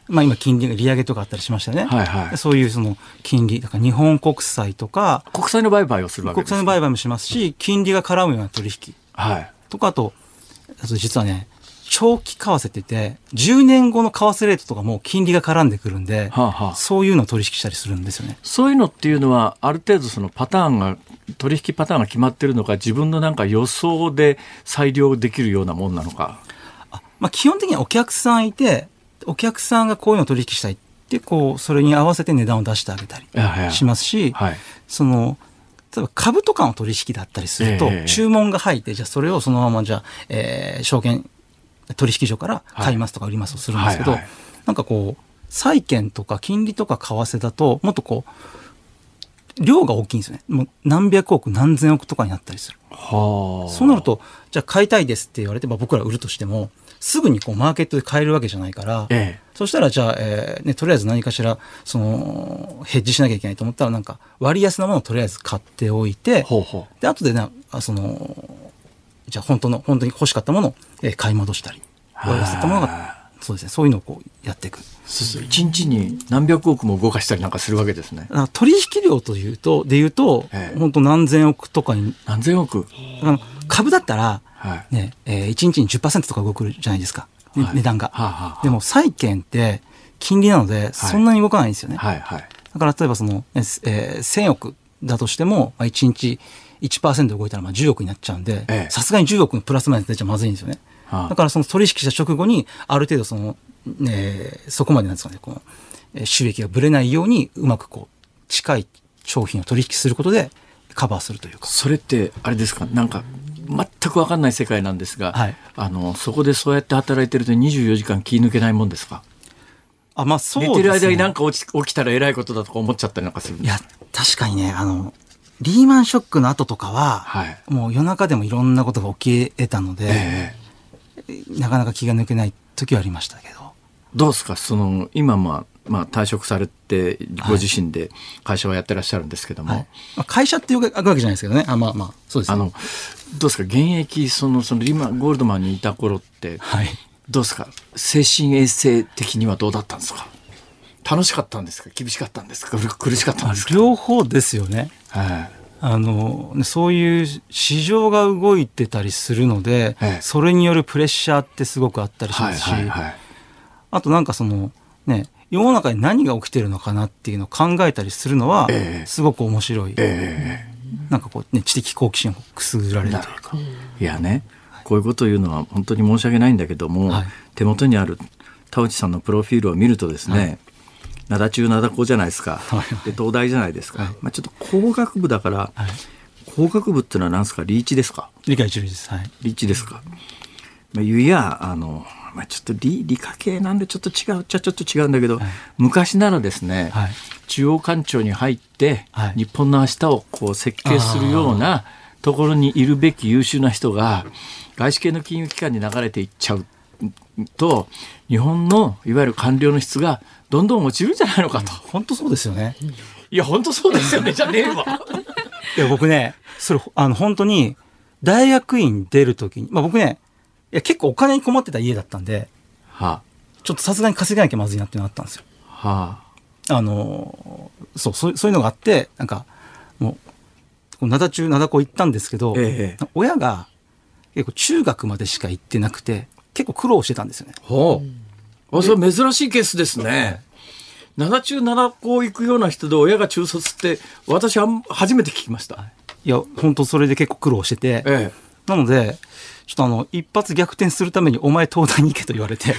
まあ、今金利が利上げとかあったりしましたよね、 はいはい、 そういうその金利だから日本国債とか国債の売買をするわけですか。 国債の売買もしますし、金利が絡むような取引、 はい、 とかあとあと実はね長期為替って言ってじゅうねんごの為替レートとかも金利が絡んでくるんで、はあはあ、そういうのを取引したりするんですよね。 そういうのっていうのはある程度そのパターンが取引パターンが決まってるのか、自分のなんか予想で裁量できるようなもんなのか。 あ、まあ、基本的にはお客さんいてお客さんがこういうのを取引したいってこうそれに合わせて値段を出してあげたりしますし、はい、その例えば株とかの取引だったりすると、えー、注文が入ってじゃあそれをそのままじゃあ、えー、証券取引所から買いますとか売りますとするんですけど、はいはいはい、なんかこう債券とか金利とか為替だともっとこう量が大きいんですよね。もう何百億何千億とかになったりする。はあ、そうなるとじゃあ買いたいですって言われて、まあ、僕ら売るとしてもすぐにこうマーケットで買えるわけじゃないから、ええ、そしたらじゃあ、えーね、とりあえず何かしらそのヘッジしなきゃいけないと思ったらなんか割安なものをとりあえず買っておいて、ほうほう、で後でねそのじゃあ本当の本当に欲しかったものを買い戻したり割安だったものがそうですね、そういうのをこうやっていく。 一日に何百億も動かしたりなんかするわけですね。 取引量というとでいうと、ええ、本当何千億とかに何千億あの株だったら、はいねえー、いちにちに じゅっパーセント とか動くじゃないですか、ね、はい、値段が、はあはあ、でも債券って金利なのでそんなに動かないんですよね、はいはいはい、だから例えばその、えー、せんおくだとしても、まあ、いちにち いちパーセント 動いたらまあじゅうおくになっちゃうんで、さすがにじゅうおくのプラスマイナス出ちゃまずいんですよね。だからその取引した直後にある程度その、ね、そこまでなんですかね、この収益がぶれないようにうまくこう近い商品を取引することでカバーするというか。 それってあれですか、なんか全く分かんない世界なんですが、はい、あのそこでそうやって働いてるとにじゅうよじかん気抜けないもんですか。 あ、まあそうですね、 寝てる間になんか起き、起きたら偉いことだとか思っちゃったりなんかする。 いや確かにね、あのリーマンショックの後とかは、はい、もう夜中でもいろんなことが起き得たので、えー、なかなか気が抜けない時はありましたけど。 どうですか、その今、まあまあ、退職されてご自身で会社をやってらっしゃるんですけども、はいはい、会社っていうわけじゃないですけどね、あ、まあまあそうですね。 あのどうですか、現役そのそのリーマンゴールドマンにいた頃って、はい、どうですか、精神衛生的にはどうだったんですか。楽しかったんですか、厳しかったんですか、苦しかったんですか。 両方ですよね、はい、あのそういう市場が動いてたりするので、はい、それによるプレッシャーってすごくあったりしますし、はいはいはい、あとなんかそのね、世の中に何が起きてるのかなっていうのを考えたりするのはすごく面白い、えー、なんかこう、ね、知的好奇心をくすぐられるというか。 いやね、こういうことを言うのは本当に申し訳ないんだけども、はい、手元にある田内さんのプロフィールを見るとですね、はい、灘中灘高じゃないですか、はい、で東大じゃないですか、はい、まあ、ちょっと工学部だから、はい、工学部っていうのは何ですか、リーチですか。 理科一類です、はい、 リーチですか。まあ、いやあのまあ、ちょっと 理, 理科系なんでちょっと違うっちゃちょっと違うんだけど、はい、昔ならですね、はい、中央官庁に入って、はい、日本の明日をこう設計するようなところにいるべき優秀な人が外資系の金融機関に流れていっちゃうと、日本のいわゆる官僚の質がどんどん落ちるんじゃないのかと。 本当そうですよね。 いや本当そうですよねじゃねえわいや僕ね、それあの本当に大学院出るときに、まあ、僕ね、いや結構お金に困ってた家だったんで、はあ、ちょっとさすがに稼がなきゃまずいなっていうのがあったんですよ。はあ、あのそうそうそういうのがあって、なんかもう灘中灘高行ったんですけど、ええ、親が結構中学までしか行ってなくて結構苦労してたんですよね。 はあ、あ、それ珍しいケースですね。灘中灘高行くような人で親が中卒って私は初めて聞きました。 いや本当それで結構苦労してて、ええ、なのでちょっとあの一発逆転するためにお前東大に行けと言われて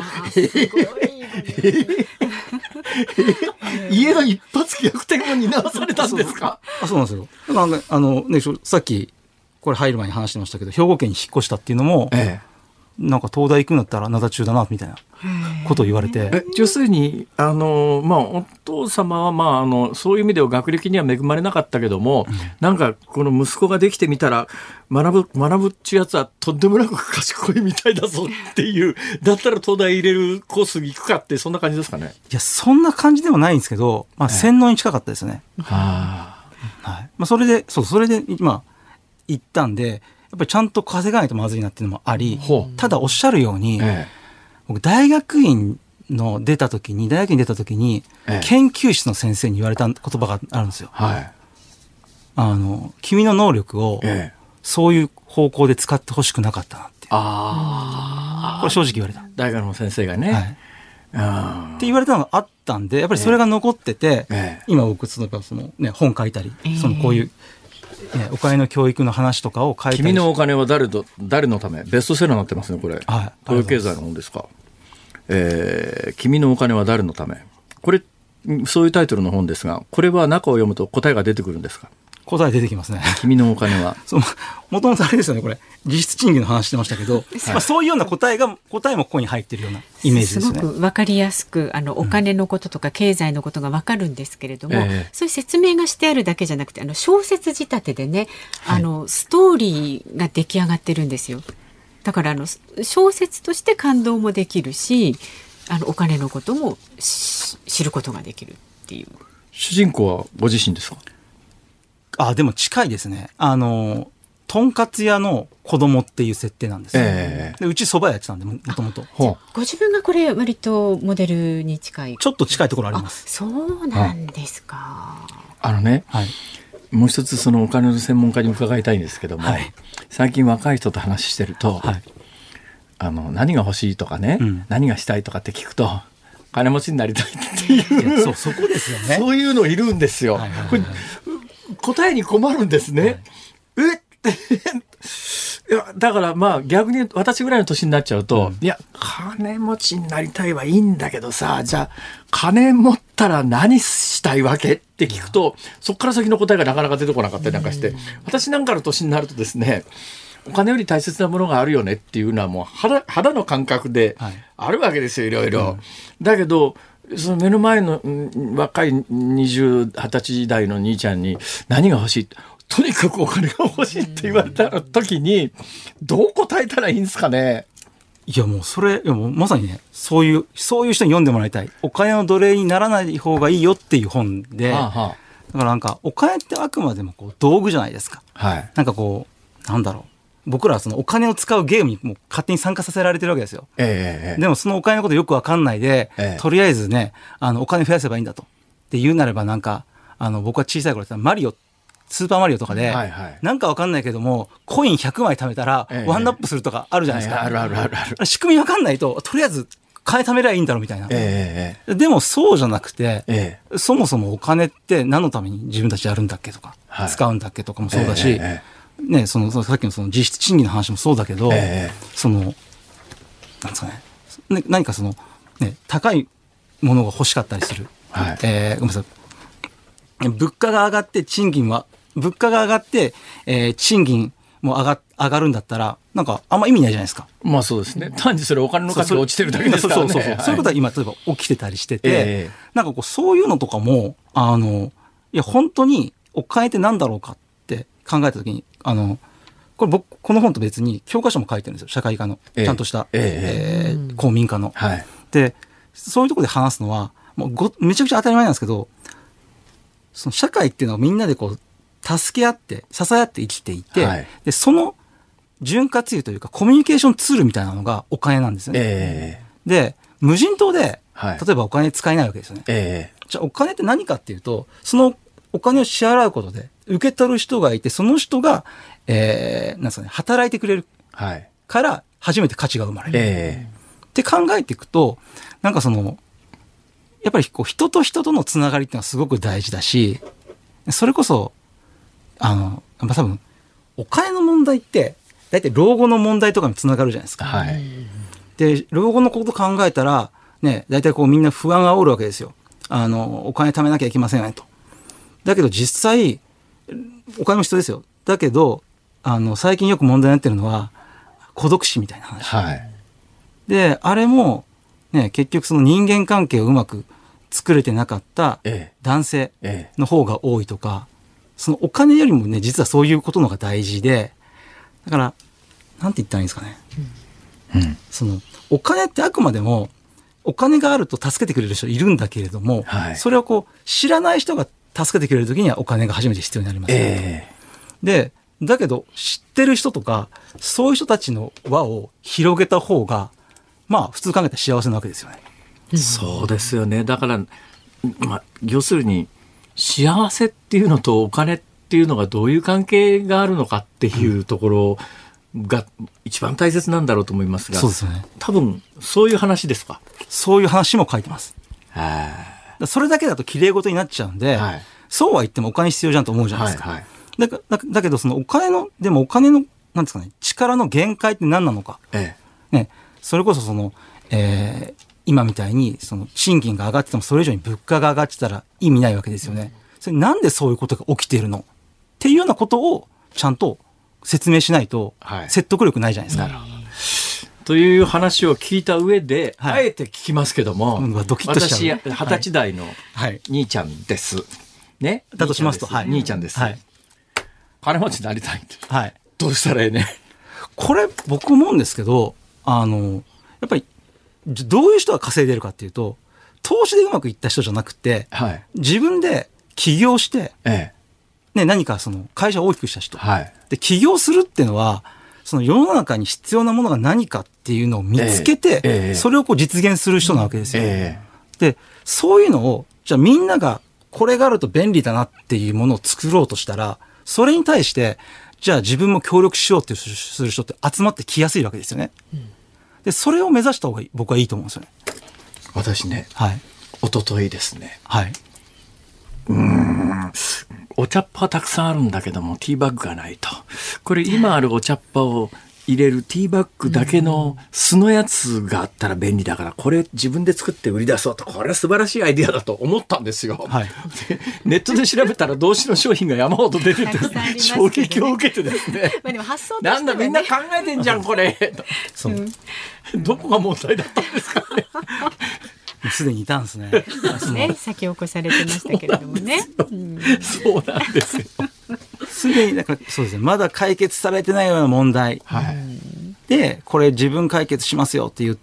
家の一発逆転を担わされたんですか。 あ、そうなんですよ。だから、あの、ね、さっきこれ入る前に話してましたけど、兵庫県に引っ越したっていうのも、ええ、なんか東大行くんだったら灘中だなみたいなことを言われて、 え要するにあの、まあ、お父様は、まあ、あのそういう意味では学歴には恵まれなかったけども、うん、なんかこの息子ができてみたら学ぶ学ぶっちゅうやつはとんでもなく賢いみたいだぞっていうだったら東大入れるコースに行くかってそんな感じですかね。 いやそんな感じではないんですけど、まあ、洗脳に近かったですね。はあ、はい、まあ、それでそうそれで今行ったんでやっぱりちゃんと稼がないとまずいなっていうのもあり、ただおっしゃるように、ええ、僕大学院の出た時に、大学に出た時に、 ええ、 研究室の先生に言われた言葉があるんですよ。 はい。 あの、君の能力を、そういう方向で使ってほしくなかったなっていう。 ああ。 これ正直言われた。 大学の先生がね。はい。 あって言われたのがあったんで、やっぱりそれが残ってて、ええ、今僕、その、そのね、本書いたり、ええ、そのこういう、ね、お金の教育の話とかを書いたり。 君のお金は誰と、誰のため、ベストセラーになってますね、これ。はい。東洋経済の本ですか。えー、君のお金は誰のため。これ、そういうタイトルの本ですが、これは中を読むと答えが出てくるんですか？ 答え出てきますね。 君のお金は。 そう、もともとあれですよね、これ。実質賃金の話してましたけど、はい、まあ、そういうような答えが、答えもここに入ってるようなイメージですね。 すごくわかりやすく、あの、お金のこととか経済のことがわかるんですけれども、うん、そういう説明がしてあるだけじゃなくて、あの、小説仕立てでね、あの、はい、ストーリーが出来上がってるんですよ。だから、あの、小説として感動もできるし、あの、お金のことも知ることができるっていう。 主人公はご自身ですか？ あ、でも近いですね。あの、とんかつ屋の子供っていう設定なんですよ。えー、でうち蕎麦屋やってたんで、もともと。 ご自分がこれ割とモデルに近い。 ちょっと近いところあります。 そうなんですか。 あのね、はい、もう一つそのお金の専門家に伺いたいんですけども、はい、最近若い人と話してると、はい、あの何が欲しいとかね、うん、何がしたいとかって聞くと、金持ちになりたいっていう、 そう、そこですよね。 そういうのいるんですよ。はいはいはいはい、これ答えに困るんですね。はい、えっていやだからまあ逆に私ぐらいの年になっちゃうと、うん、いや金持ちになりたいはいいんだけどさ、じゃあ金持ったら何したいわけって聞くと、そこから先の答えがなかなか出てこなかったりなんかして、私なんかの年になるとですね、お金より大切なものがあるよねっていうのはもう 肌, 肌の感覚であるわけですよ、いろいろ、うん、だけどその目の前の若いにじゅう、はたち代の兄ちゃんに何が欲しい、とにかくお金が欲しいって言われた時にどう答えたらいいんですかね。 いやもうそれ、いやもうまさにね、そういうそういう人に読んでもらいたい。お金の奴隷にならない方がいいよっていう本で、はあはあ、だからなんかお金ってあくまでもこう道具じゃないですか。はい、なんかこうなんだろう。僕らはそのお金を使うゲームにもう勝手に参加させられてるわけですよ。えー、でもそのお金のことよくわかんないで、えー、とりあえずね、あのお金増やせばいいんだと。って言うなればなんか、あの僕は小さい頃やったらマリオ、スーパーマリオとかで、はいはい、なんかわかんないけども、コインひゃくまい貯めたらワンナップするとかあるじゃないですか。 えー、あるあるあるある。 仕組みわかんないと、とりあえず金貯めりゃいいんだろうみたいな。えー、でもそうじゃなくて、えー、そもそもお金って何のために自分たちやるんだっけとか、はい、使うんだっけとかもそうだし、えーえーね、そのさっきのその実質賃金の話もそうだけど、えー、そのなんですかね、ね、何かその、ね、高いものが欲しかったりする、はい、えー、ごめんなさい、物価が上がって賃金は物価が上がって、えー、賃金も上が上がるんだったらなんかあんま意味ないじゃないですか。 まあそうですね。単にそれお金の価値が落ちてるだけですからね。 そうそうそう、はい、そういうことは今例えば起きてたりしてて、えー、なんかこうそういうのとかもあのいや本当にお金ってなんだろうかって考えたときに、あのこれ僕この本と別に教科書も書いてるんですよ。社会科のちゃんとした、えーえー、公民科の、はい、でそういうところで話すのはもうごめちゃくちゃ当たり前なんですけど、その社会っていうのはみんなでこう助け合って支え合って生きていて、はい、でその潤滑油というかコミュニケーションツールみたいなのがお金なんですよね、えー、で無人島で、はい、例えばお金使えないわけですよね、えー、じゃあお金って何かっていうと、そのお金を支払うことで受け取る人がいて、その人が、えー、なんですかね、働いてくれるから初めて価値が生まれる、えー、って考えていくと、なんかそのやっぱりこう人と人とのつながりっていうのはすごく大事だし、それこそあのやっぱ多分お金の問題って大体老後の問題とかにつながるじゃないですか、はい、で老後のこと考えたらね、大体こうみんな不安が煽るわけですよ。あのお金貯めなきゃいけませんよねと。だけど実際お金も必要ですよ。だけどあの最近よく問題になってるのは孤独死みたいな話、はい、であれも、ね、結局その人間関係をうまく作れてなかった男性の方が多いとか、そのお金よりもね実はそういうことのが大事で、だからなんて言ったらいいんですかね、うん、そのお金ってあくまでもお金があると助けてくれる人いるんだけれども、はい、それをこう知らない人が助けてくれるときにはお金が初めて必要になります、えー、でだけど知ってる人とかそういう人たちの輪を広げた方がまあ普通考えたら幸せなわけですよね。 そうですよね。だから、まあ、要するに幸せっていうのとお金っていうのがどういう関係があるのかっていうところが一番大切なんだろうと思いますが、 そうですね。 多分そういう話ですか。 そういう話も書いてます。それだけだと綺麗事になっちゃうんで、はい、そうは言ってもお金必要じゃんと思うじゃないですか。はいはい、だ, だ, だけどそのお金のでもお金のなんですかね、力の限界って何なのか、ええね、それこそその、えー、今みたいにその賃金が上がっててもそれ以上に物価が上がってたら意味ないわけですよね。それなんでそういうことが起きているのっていうようなことをちゃんと説明しないと説得力ないじゃないですか。はい、 という話を聞いた上で、はい、あえて聞きますけども、 うん、ドキッとしちゃう。 私二十歳代の兄ちゃんです、はい、ね、 だとしますと、 はい、兄ちゃんです、はい、金持ちになりたいって、 はい、 どうしたらいいね。 これ僕思うんですけど、あのやっぱりどういう人が稼いでるかっていうと、投資でうまくいった人じゃなくて、はい、自分で起業して、ええね、何かその会社を大きくした人、はい、で起業するっていうのはその世の中に必要なものが何かっていうのを見つけて、ええ、それをこう実現する人なわけですよ、ええ、でそういうのをじゃあみんながこれがあると便利だなっていうものを作ろうとしたら、それに対してじゃあ自分も協力しようってする人って集まってきやすいわけですよね、うん、でそれを目指した方が僕はいいと思うんですよね。 私ね、 はい、 一昨日ですね、 はい、 うーんお茶っ葉たくさんあるんだけどもティーバッグがないと、これ今あるお茶っ葉を入れるティーバッグだけの素のやつがあったら便利だから、これ自分で作って売り出そうと、これは素晴らしいアイディアだと思ったんですよ、はい、ネットで調べたら動詞の商品が山ほど出てて、ね、衝撃を受けてですねまあでも発想としてはね、 なんだみんな考えてんじゃんこれそう、うん、どこが問題だったんですかねすでにいたんですね。 ね、先起こされてましたけれどもね。 そうなんですよ。 すでになんかそうですね。まだ解決されてないような問題、はい、でこれ自分解決しますよって言って、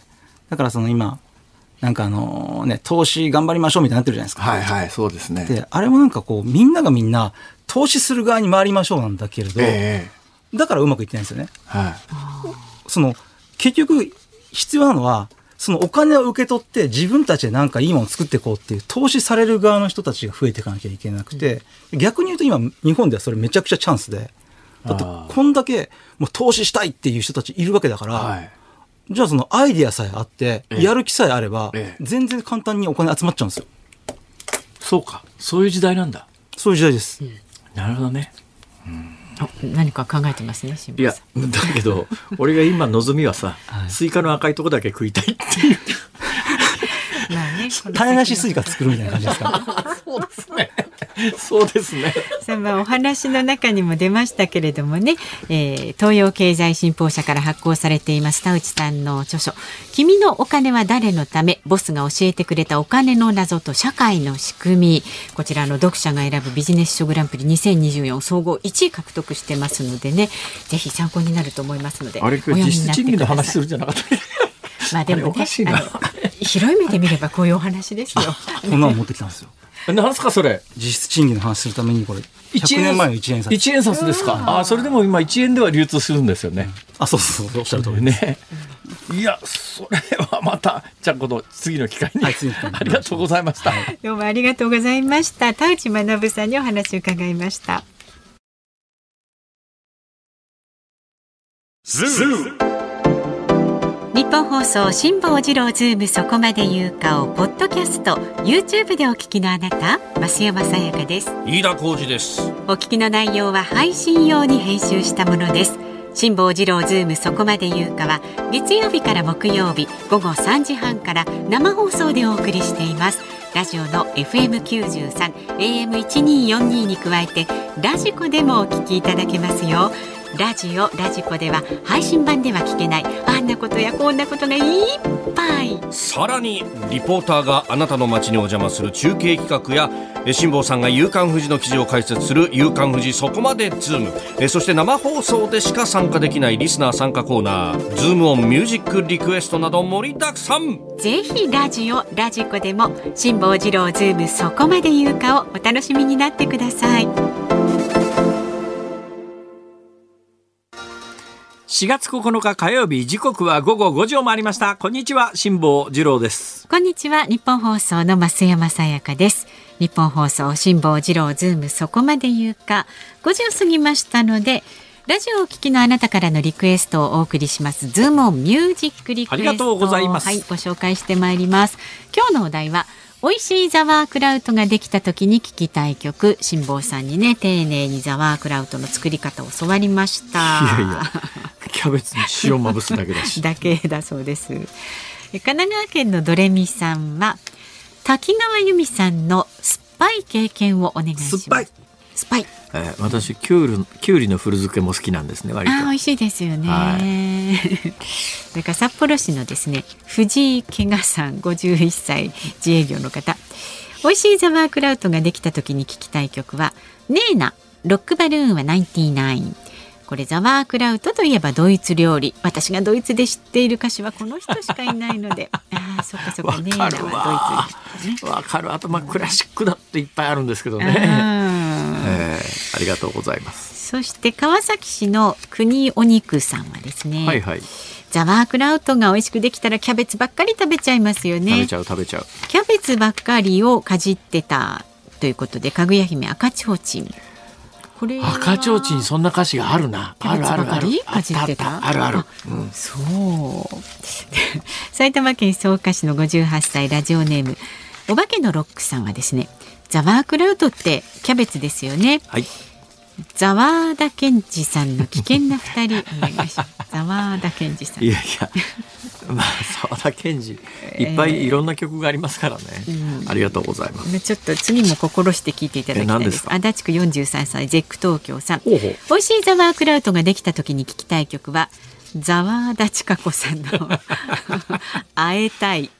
だからその今なんかあのね投資頑張りましょうみたいになってるじゃないですか。 はいはい、そうですね。 であれもなんかこうみんながみんな投資する側に回りましょうなんだけれど、えー、だからうまくいってないんですよね。はい、その結局必要なのは。そのお金を受け取って自分たちで何かいいものを作っていこうっていう投資される側の人たちが増えていかなきゃいけなくて、うん、逆に言うと今日本ではそれめちゃくちゃチャンスで、だってこんだけもう投資したいっていう人たちいるわけだから、はい、じゃあそのアイディアさえあってやる気さえあれば、ええ、全然簡単にお金集まっちゃうんですよ。 そうか、そういう時代なんだ。 そういう時代です、うん、 なるほどね、うん、 何か考えてますね、辛坊さん。 いやだけど俺が今望みはさ、はい、スイカの赤いとこだけ食いたいっていうまあね、 種なしスイカ作るみたいな感じですかそうですねそうですねさあ、まあ、お話の中にも出ましたけれどもね、えー、東洋経済新報社から発行されています田内さんの著書、君のお金は誰のため、ボスが教えてくれたお金の謎と社会の仕組み、こちらの読者が選ぶビジネス書グランプリにせんにじゅうよん総合いちい獲得してますのでね、ぜひ参考になると思いますので、 あれ実質賃金の話するんじゃなかったまあでもね、あの広い目で見ればこういうお話ですよ。 こんなの持ってきたんですよ。 なんすかそれ。 実質賃金の話するためにこれひゃくねんまえのいちえん札。 いちえん札ですか。あ、それでも今いちえんでは流通するんですよね。 あ、そうそうそう、おっしゃる通りね。 いや、それはまたじゃあこの次の機会に、はい、次の機会にありがとうございました。 どうもありがとうございました。田内学さんにお話を伺いました。ズー日本放送辛坊治郎ズームそこまで言うかをポッドキャスト YouTube でお聞きのあなた、増山さやかです。 飯田浩司です。 お聞きの内容は配信用に編集したものです。辛坊治郎ズームそこまで言うかは月曜日から木曜日午後さんじはんから生放送でお送りしています。ラジオの エフエムきゅうじゅうさん エーエムせんにひゃくよんじゅうに に加えてラジコでもお聞きいただけますよ。ラジオラジコでは配信版では聞けないあんなことやこんなことがいっぱい。 さらにリポーターがあなたの街にお邪魔する中継企画や辛坊さんが夕刊フジの記事を解説する夕刊フジそこまでズーム、えそして生放送でしか参加できないリスナー参加コーナーズームオンミュージックリクエストなど盛りだくさん。 ぜひラジオラジコでも辛坊治郎ズームそこまで言うかをお楽しみになってください。 しがつここのか火曜日、時刻は午後ごじを回りました。こんにちは、辛坊治郎です。 こんにちは、日本放送の増山さやかです。日本放送辛坊治郎ズームそこまで言うか、ごじを過ぎましたので、ラジオをお聞きのあなたからのリクエストをお送りしますズームオンミュージックリクエスト、 ありがとうございます。 はい、ご紹介してまいります。今日のお題は美味しいザワークラウトができた時に聴きたい曲。辛坊さんにね、丁寧にザワークラウトの作り方を教わりました。 いやいや、キャベツに塩まぶすだけだしだけだそうです。神奈川県のドレミさんは滝川由美さんの酸っぱい経験をお願いします。 酸っぱい酸っぱい、 えー、私キュウリ、キュウリの古漬けも好きなんですね。割とあ、美味しいですよね、 はい、 それから札幌市のですね、藤井けがさんごじゅういっさい自営業の方、美味しいザワークラウトができた時に聴きたい曲はネーナロックバルーンはナインティナイン。これザワークラウトといえばドイツ料理。私がドイツで知っている歌手はこの人しかいないのであ、そっかそっか、ネーナはドイツ、ね、 わかる。あとまあクラシックだっていっぱいあるんですけどね、あ、えー、ありがとうございます。 そして川崎市の国お肉さんはですね、 はいはい、 ザワークラウトが美味しくできたらキャベツばっかり食べちゃいますよね。 食べちゃう食べちゃう。 キャベツばっかりをかじってたということで、かぐや姫赤ちょうちん。これ赤ちょうちん、そんな歌詞があるな。 キャベツばかりかじってた。 あるある、 あ、うん、そう埼玉県草加市のごじゅうはっさいラジオネームお化けのロックさんはですね、ザワークラウトってキャベツですよね。 はい、 ザワーダケンジさんの危険な二人お願いします。ザワーダケンジさん。 いやいや、まあ、沢田研二いっぱいいろんな曲がありますからね、えー、ありがとうございます。 ちょっと次も心して聞いていただきたいです。です足立区よんじゅうさんさいゼック東京さん。ほうほう、美味しいザワークラウトができた時に聴きたい曲はザワーダチカ子さんの会えたい。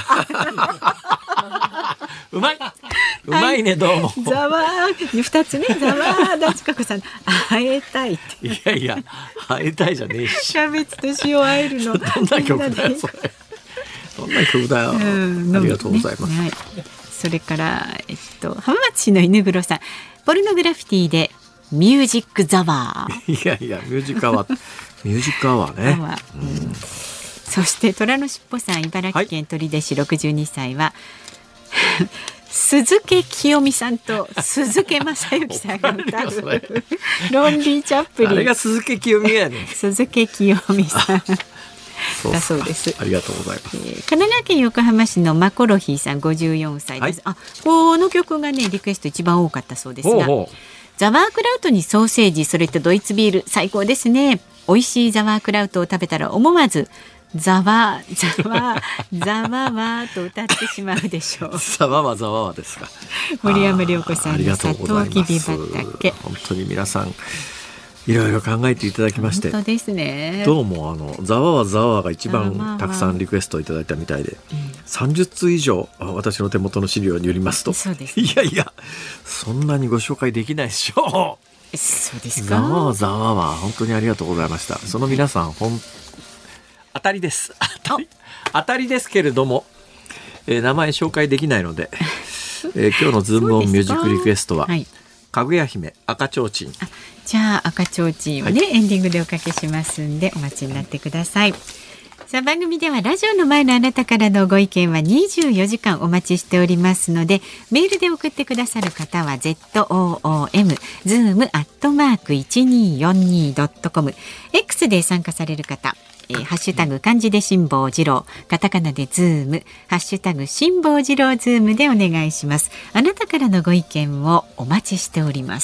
うまい、うまいね、どうも。 ザワーふたつね、ザワーダチカ子さん会えたいって。 いやいや、会えたいじゃねえし。 キャベツと塩会えるの。 どんな曲だよそれ。どんな曲だよ。ありがとうございます。 ね、はい、それからえっと浜松市の犬黒さん、ポルノグラフィティでミュージックザワー。 いやいや、ミュージックアワー、ミュージックアワーね。アワー、うん、 そして虎のしっぽさん、茨城県取手市ろくじゅうにさいは、はい鈴木清美さんと鈴木雅之さんが歌うロンリーチャップリン。 あれが鈴木清美やね。 鈴木清美さんだそうです。 ありがとうございます。 えー、神奈川県横浜市のマコロヒーさんごじゅうよんさいです。はい、あ、この曲がねリクエスト一番多かったそうですが、ほうほう、ザワークラウトにソーセージ、それとドイツビール、最高ですね。美味しいザワークラウトを食べたら思わずザワザワザワワと歌ってしまうでしょう。 ザワワザワワですか。 森山良子さんのサトウキビ畑。 本当に皆さんいろいろ考えていただきまして、 本当ですね。 どうもあのザワワザワワが一番たくさんリクエストをいただいたみたいで、うん、さんじゅっつう以上私の手元の資料によりますと、 そうですね、 いやいやそんなにご紹介できないでしょう。そうですか。 ザワワザワワ本当にありがとうございました。その皆さん本当当たりです当たり、当たりですけれども、えー、名前紹介できないので、えー、今日のズームオンミュージックリクエストは、はい、かぐや姫赤ちょうちん。 じゃあ赤ちょうちんをね、はい、エンディングでおかけしますんでお待ちになってください。さあ番組ではラジオの前のあなたからのご意見はにじゅうよじかんお待ちしておりますので、メールで送ってくださる方は ズーム ズーム アットマーク いちにーよんにー ドットコム、 X で参加される方、えー、ハッシュタグ漢字で辛坊治郎、カタカナでズーム、ハッシュタグ辛坊治郎ズームでお願いします。あなたからのご意見をお待ちしております。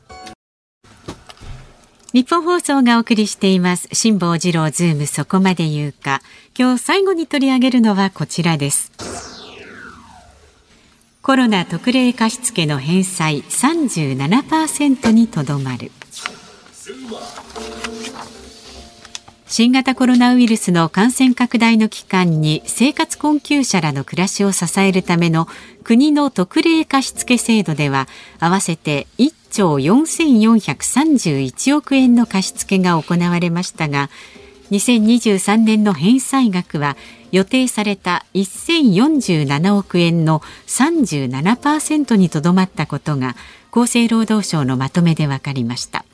日本放送がお送りしています辛坊治郎ズームそこまで言うか。今日最後に取り上げるのはこちらです。コロナ特例貸付の返済 さんじゅうななパーセント にとどまる。新型コロナウイルスの感染拡大の期間に生活困窮者らの暮らしを支えるための国の特例貸付制度では、合わせていっちょうよんせんよんひゃくさんじゅういちおくえんの貸付が行われましたが、にせんにじゅうさんねんの返済額は予定されたせんよんじゅうななおくえんの さんじゅうななパーセント にとどまったことが厚生労働省のまとめで分かりました。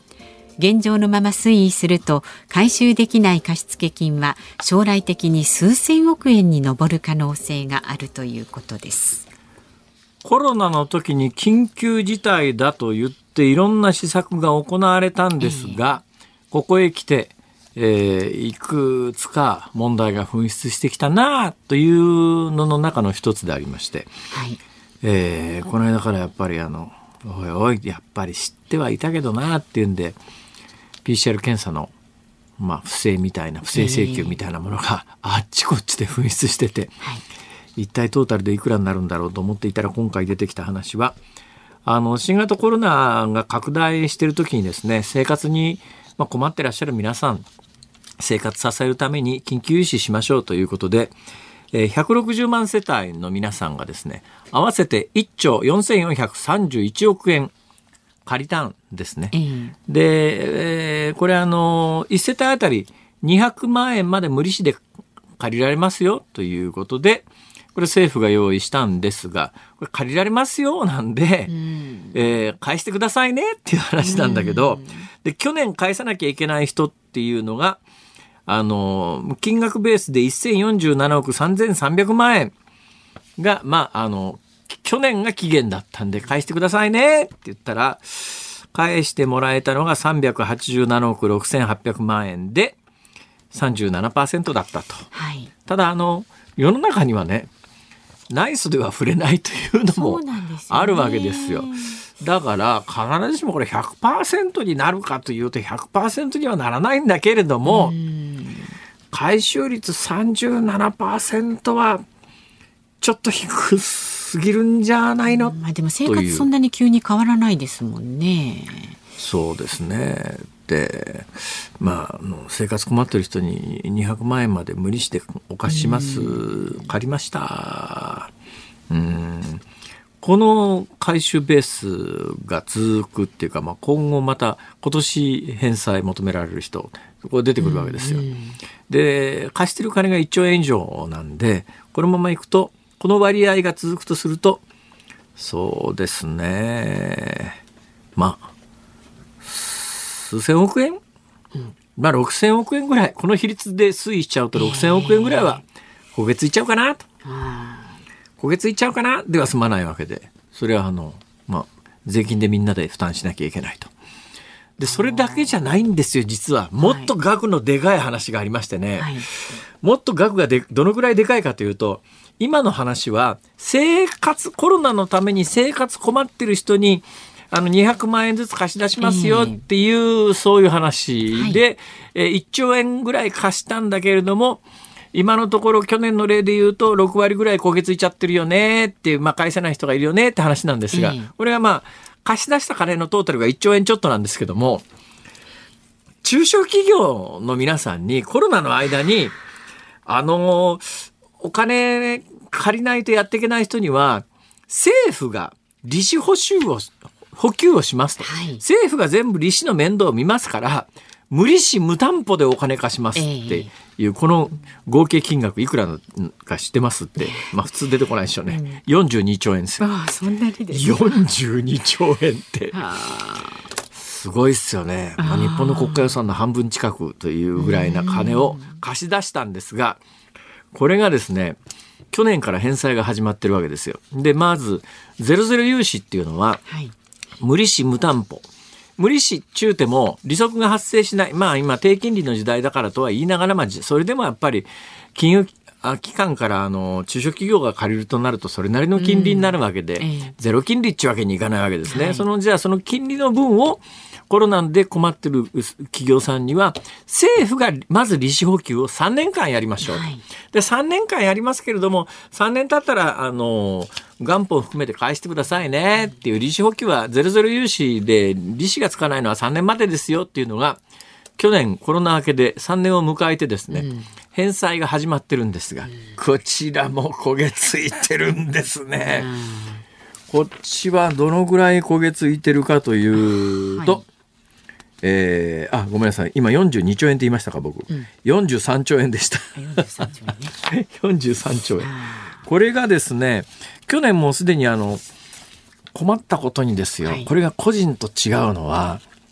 現状のまま推移すると回収できない貸付金は将来的に数千億円に上る可能性があるということです。 コロナの時に緊急事態だと言っていろんな施策が行われたんですが、えー、ここへ来て、えー、いくつか問題が噴出してきたなというのの中の一つでありまして、はいえー、この間からやっぱりあのおいおいやっぱり知ってはいたけどなっていうんで ピーシーアール 検査の、まあ、不正みたいな不正請求みたいなものがあっちこっちで噴出してて、はい、一体トータルでいくらになるんだろうと思っていたら今回出てきた話はあの新型コロナが拡大している時にですね生活に困ってらっしゃる皆さん生活させるために緊急融資しましょうということでひゃくろくじゅうまん世帯の皆さんがですね合わせていっちょうよんせんよんひゃくさんじゅういちおくえん借りたんですね、うん、で、えー、これあのいち世帯あたりにひゃくまんえんまで無利子で借りられますよということでこれ政府が用意したんですがこれ借りられますよなんで、うんえー、返してくださいねっていう話なんだけど、うん、で去年返さなきゃいけない人っていうのがあの金額ベースでせんよんじゅうななおくさんぜんさんびゃくまんえんが、まあ、あの去年が期限だったんで返してくださいねって言ったら返してもらえたのがさんびゃくはちじゅうななおくろくせんはっぴゃくまんえんで さんじゅうななパーセント だったと、はい、ただあの世の中にはねナイスでは触れないというのもあるわけですよ。だから必ずしもこれ ひゃくパーセント になるかというと ひゃくパーセント にはならないんだけれども回収率 さんじゅうななパーセント はちょっと低すぎるんじゃないの、 まあ、でも生活そんなに急に変わらないですもんね。 そうですね。で、まあ、あの生活困ってる人ににひゃくまんえんまで無利子でお貸しします借りましたうんこの回収ベースが続くっていうか、まあ、今後また今年返済求められる人これ出てくるわけですよ。で貸してる金がいっちょうえん以上なんでこのままいくとこの割合が続くとするとそうですねまあ数千億円、うんまあ、ろくせんおくえんぐらいこの比率で推移しちゃうとろくせんおくえんぐらいは焦げついちゃうかなと、えー焦げついちゃうかなでは済まないわけでそれはあの、まあ、税金でみんなで負担しなきゃいけないと。でそれだけじゃないんですよ。実はもっと額のでかい話がありましてね、はい、もっと額がでどのくらいでかいかというと今の話は生活コロナのために生活困ってる人にあのにひゃくまんえんずつ貸し出しますよっていう、えー、そういう話で、はいえー、いっちょうえんぐらい貸したんだけれども今のところ去年の例で言うとろくわりぐらい焦げついちゃってるよねっていう、まあ、返せない人がいるよねって話なんですが、うん、これはまあ貸し出した金のトータルがいっちょうえんちょっとなんですけども中小企業の皆さんにコロナの間にあのお金借りないとやっていけない人には政府が利子補修を補給をしますと、はい、政府が全部利子の面倒を見ますから無利子無担保でお金貸しますっていう、えー、この合計金額いくらか知ってますって、まあ、普通出てこないでしょうね、うん、よんじゅうにちょうえんですよ。 ああそんなにですよんじゅうにちょうえんってすごいっすよね。まあ、日本の国家予算の半分近くというぐらいな金を貸し出したんですがこれがですね去年から返済が始まってるわけですよ。でまずゼロゼロ融資っていうのは、はい、無利子無担保無利子中ても利息が発生しない。まあ今低金利の時代だからとは言いながら、まあそれでもやっぱり金融機関からあの中小企業が借りるとなるとそれなりの金利になるわけで、うんええ、ゼロ金利ってわけにいかないわけですね。はい、そのじゃあその金利の分をコロナで困ってる企業さんには政府がまず利子補給をさんねんかんやりましょう。はい、でさんねんかんやりますけれどもさんねん経ったらあの元本含めて返してくださいねっていう利子補給はゼロゼロ融資で利子がつかないのはさんねんまでですよっていうのが去年コロナ明けでさんねんを迎えてですね、うん、返済が始まってるんですが、うん、こちらも焦げついてるんですね。うん、こっちはどのぐらい焦げついてるかというと、はいえー、あごめんなさい今よんじゅうにちょうえんって言いましたか僕、うん、よんじゅうさんちょうえんでした。よんじゅうさんちょうえんねよんじゅうさんちょうえんこれがですね去年もうすでにあの困ったことにですよ、はい、これが個人と違うのは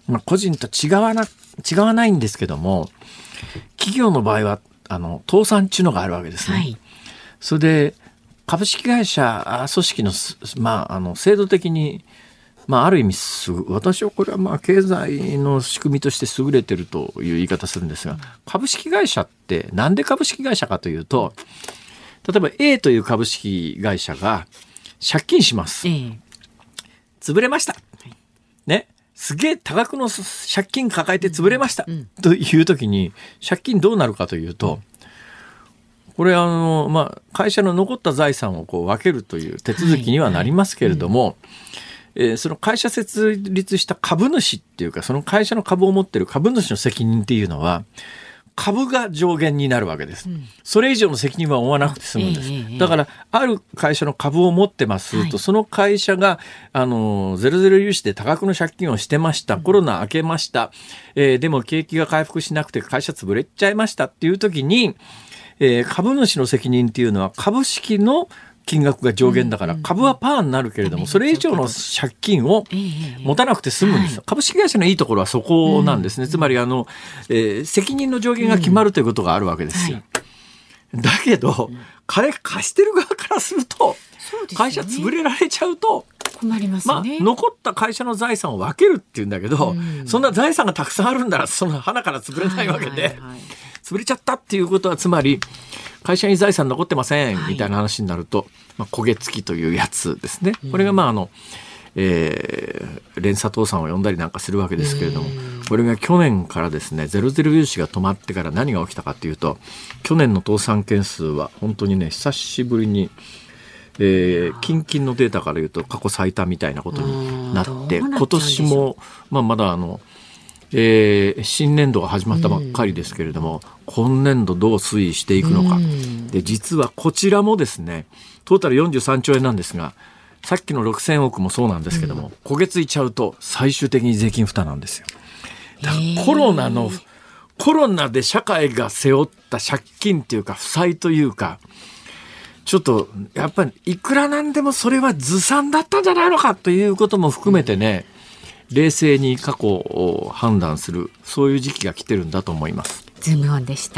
まあ、個人と違わな違わないんですけども、企業の場合はあの倒産っていうのがあるわけですね。はい、それで株式会社組織の、まあ、あの制度的に、まあ、ある意味私はこれはまあ経済の仕組みとして優れてるという言い方するんですが、株式会社ってなんで株式会社かというと、例えば A という株式会社が借金します、えー、潰れました、ね、すげえ多額の借金抱えて潰れました、うん、という時に借金どうなるかというと、これあの、まあ、会社の残った財産をこう分けるという手続きにはなりますけれども、はいはい、えー、その会社設立した株主っていうか、その会社の株を持っている株主の責任っていうのは株が上限になるわけです、うん、それ以上の責任は負わなくて済むんです、えー、だからある会社の株を持ってますと、はい、その会社があのゼロゼロ融資で多額の借金をしてました、コロナ明けました、えー、でも景気が回復しなくて会社潰れちゃいましたっていう時に、えー、株主の責任っていうのは株式の金額が上限だから株はパーになるけれども、それ以上の借金を持たなくて済むんですよ。株式会社のいいところはそこなんですね。つまりあの、えー、責任の上限が決まるということがあるわけですよ。だけど彼貸してる側からすると、会社潰れられちゃうと困りますね。 まあ、残った会社の財産を分けるっていうんだけど、そんな財産がたくさんあるんだらその花から潰れないわけで、はいはいはい、潰れちゃったっていうことはつまり会社に財産残ってません、はい、みたいな話になると、まあ、焦げ付きというやつですね。これがまああの、えー、連鎖倒産を呼んだりなんかするわけですけれども、これが去年からですね、ゼロゼロ融資が止まってから何が起きたかというと、去年の倒産件数は本当にね、久しぶりに、えー、近々のデータからいうと過去最多みたいなことになって、今年も、まあ、まだあのえー、新年度が始まったばっかりですけれども、うん、今年度どう推移していくのか、うん、で実はこちらもですね、トータルよんじゅうさんちょうえんなんですが、さっきのろくせんおくもそうなんですけども、うん、焦げついちゃうと最終的に税金負担なんですよ。だからコロナのコロナで社会が背負った借金というか負債というか、ちょっとやっぱりいくらなんでもそれはずさんだったんじゃないのかということも含めてね、うん、冷静に過去を判断する、そういう時期が来てるんだと思います。 ズームオンでした。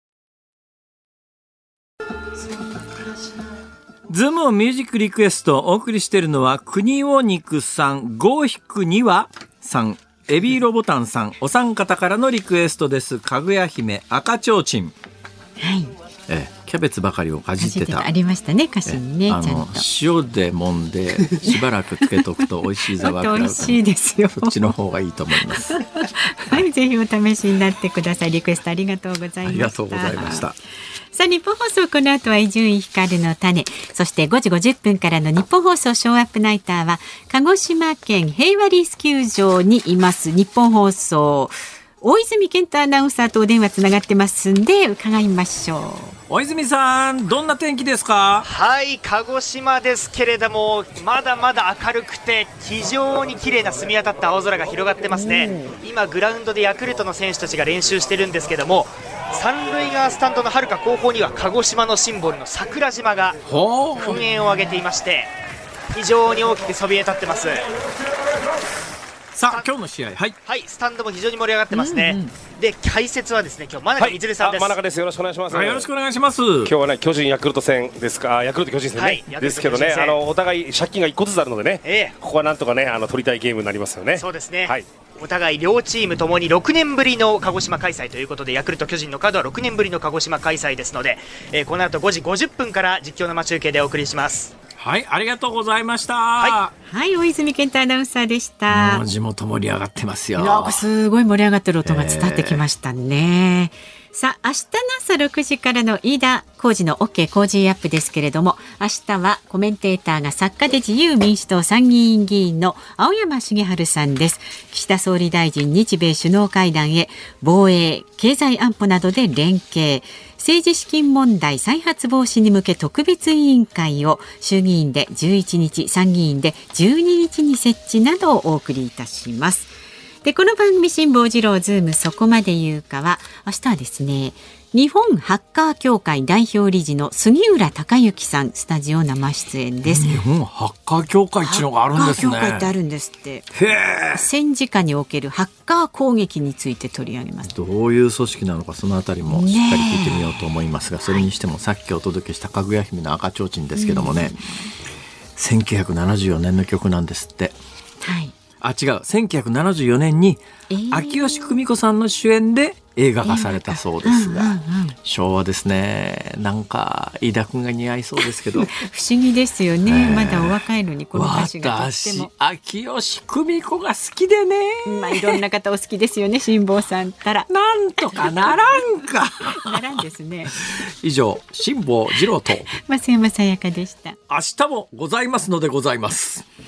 ズームオンミュージックリクエストお送りしているのは、国尾肉さん、ごひくにはさん、エビーロボタンさん、お三方からのリクエストです。かぐや姫、赤ちょうちん。 はい。 えキャベツばかりをかじってた。 ありましたね、歌詞にね。 あの塩で揉んでしばらくつけとくと美味しいザワークラウト。 美味しいですよ。 そっちの方がいいと思います。 はい、ぜひお試しになってください。リクエストありがとうございました。ありがとうございました。 さあ、日本放送、この後は伊集院光の種、そしてごじごじゅっぷんからの日本放送ショーアップナイターは、鹿児島県平和リース球場にいます日本放送大泉健太アナウンサーとお電話つながってますんで伺いましょう。 大泉さん、どんな天気ですか？ はい、鹿児島ですけれども、まだまだ明るくて非常に綺麗な澄み渡った青空が広がってますね。今グラウンドでヤクルトの選手たちが練習してるんですけども、三塁側スタンドのはるか後方には鹿児島のシンボルの桜島が噴煙を上げていまして、非常に大きくそびえ立ってます。 さあ、今日の試合、はい、 はい、スタンドも非常に盛り上がってますね、うんうん、で解説はですね、今日真中みつるさんです。 はい、真中です。よろしくお願いします。 よろしくお願いします。 今日はね、巨人ヤクルト戦ですか、ヤクルト巨人戦ね、はい、ですけどね、あのお互い借金がいっこずつあるのでね、えー、ここはなんとかね、あの取りたいゲームになりますよね。 そうですね、はい、お互い両チームともにろくねんぶりの鹿児島開催ということで、ヤクルト巨人のカードはろくねんぶりの鹿児島開催ですので、えー、この後ごじごじゅっぷんから実況生中継でお送りします。 はい、ありがとうございました。 はい、はい、大泉健太アナウンサーでした。 もう地元盛り上がってますよ。 いや、すごい盛り上がってる音が伝わってきましたね、えー、さあ、明日の朝ろくじからの飯田浩司の OK 工事アップですけれども、明日はコメンテーターが作家で自由民主党参議院議員の青山茂春さんです。岸田総理大臣、日米首脳会談へ、防衛、経済安保などで連携、政治資金問題再発防止に向け特別委員会を衆議院でじゅういちにち、参議院でじゅうににちに設置などをお送りいたします。で、この番組辛坊治郎ズームそこまで言うかは、明日はですね、 日本ハッカー協会代表理事の杉浦隆之さん、スタジオ生出演です。 日本ハッカー協会っていうのがあるんですね。 ハッカー協会ってあるんですって。 へー。 戦時下におけるハッカー攻撃について取り上げます。 どういう組織なのか、そのあたりもしっかり聞いてみようと思いますが、それにしてもさっきお届けしたかぐや姫の赤ちょうちんですけどもね、うん、せんきゅうひゃくななじゅうよねんの曲なんですって。 はい。 あ、違う、せんきゅうひゃくななじゅうよねんに秋吉久美子さんの主演で映画化されたそうですが、うんうんうん、昭和ですね。なんか飯田君が似合いそうですけど不思議ですよね、えー、まだお若いのにこの歌詞がとっても。 私秋吉久美子が好きでね、 まあ、いろんな方お好きですよね辛坊さんたらなんとかならんかならんですね。 以上、辛坊治郎と増山さやかでした。 明日もございますのでございます。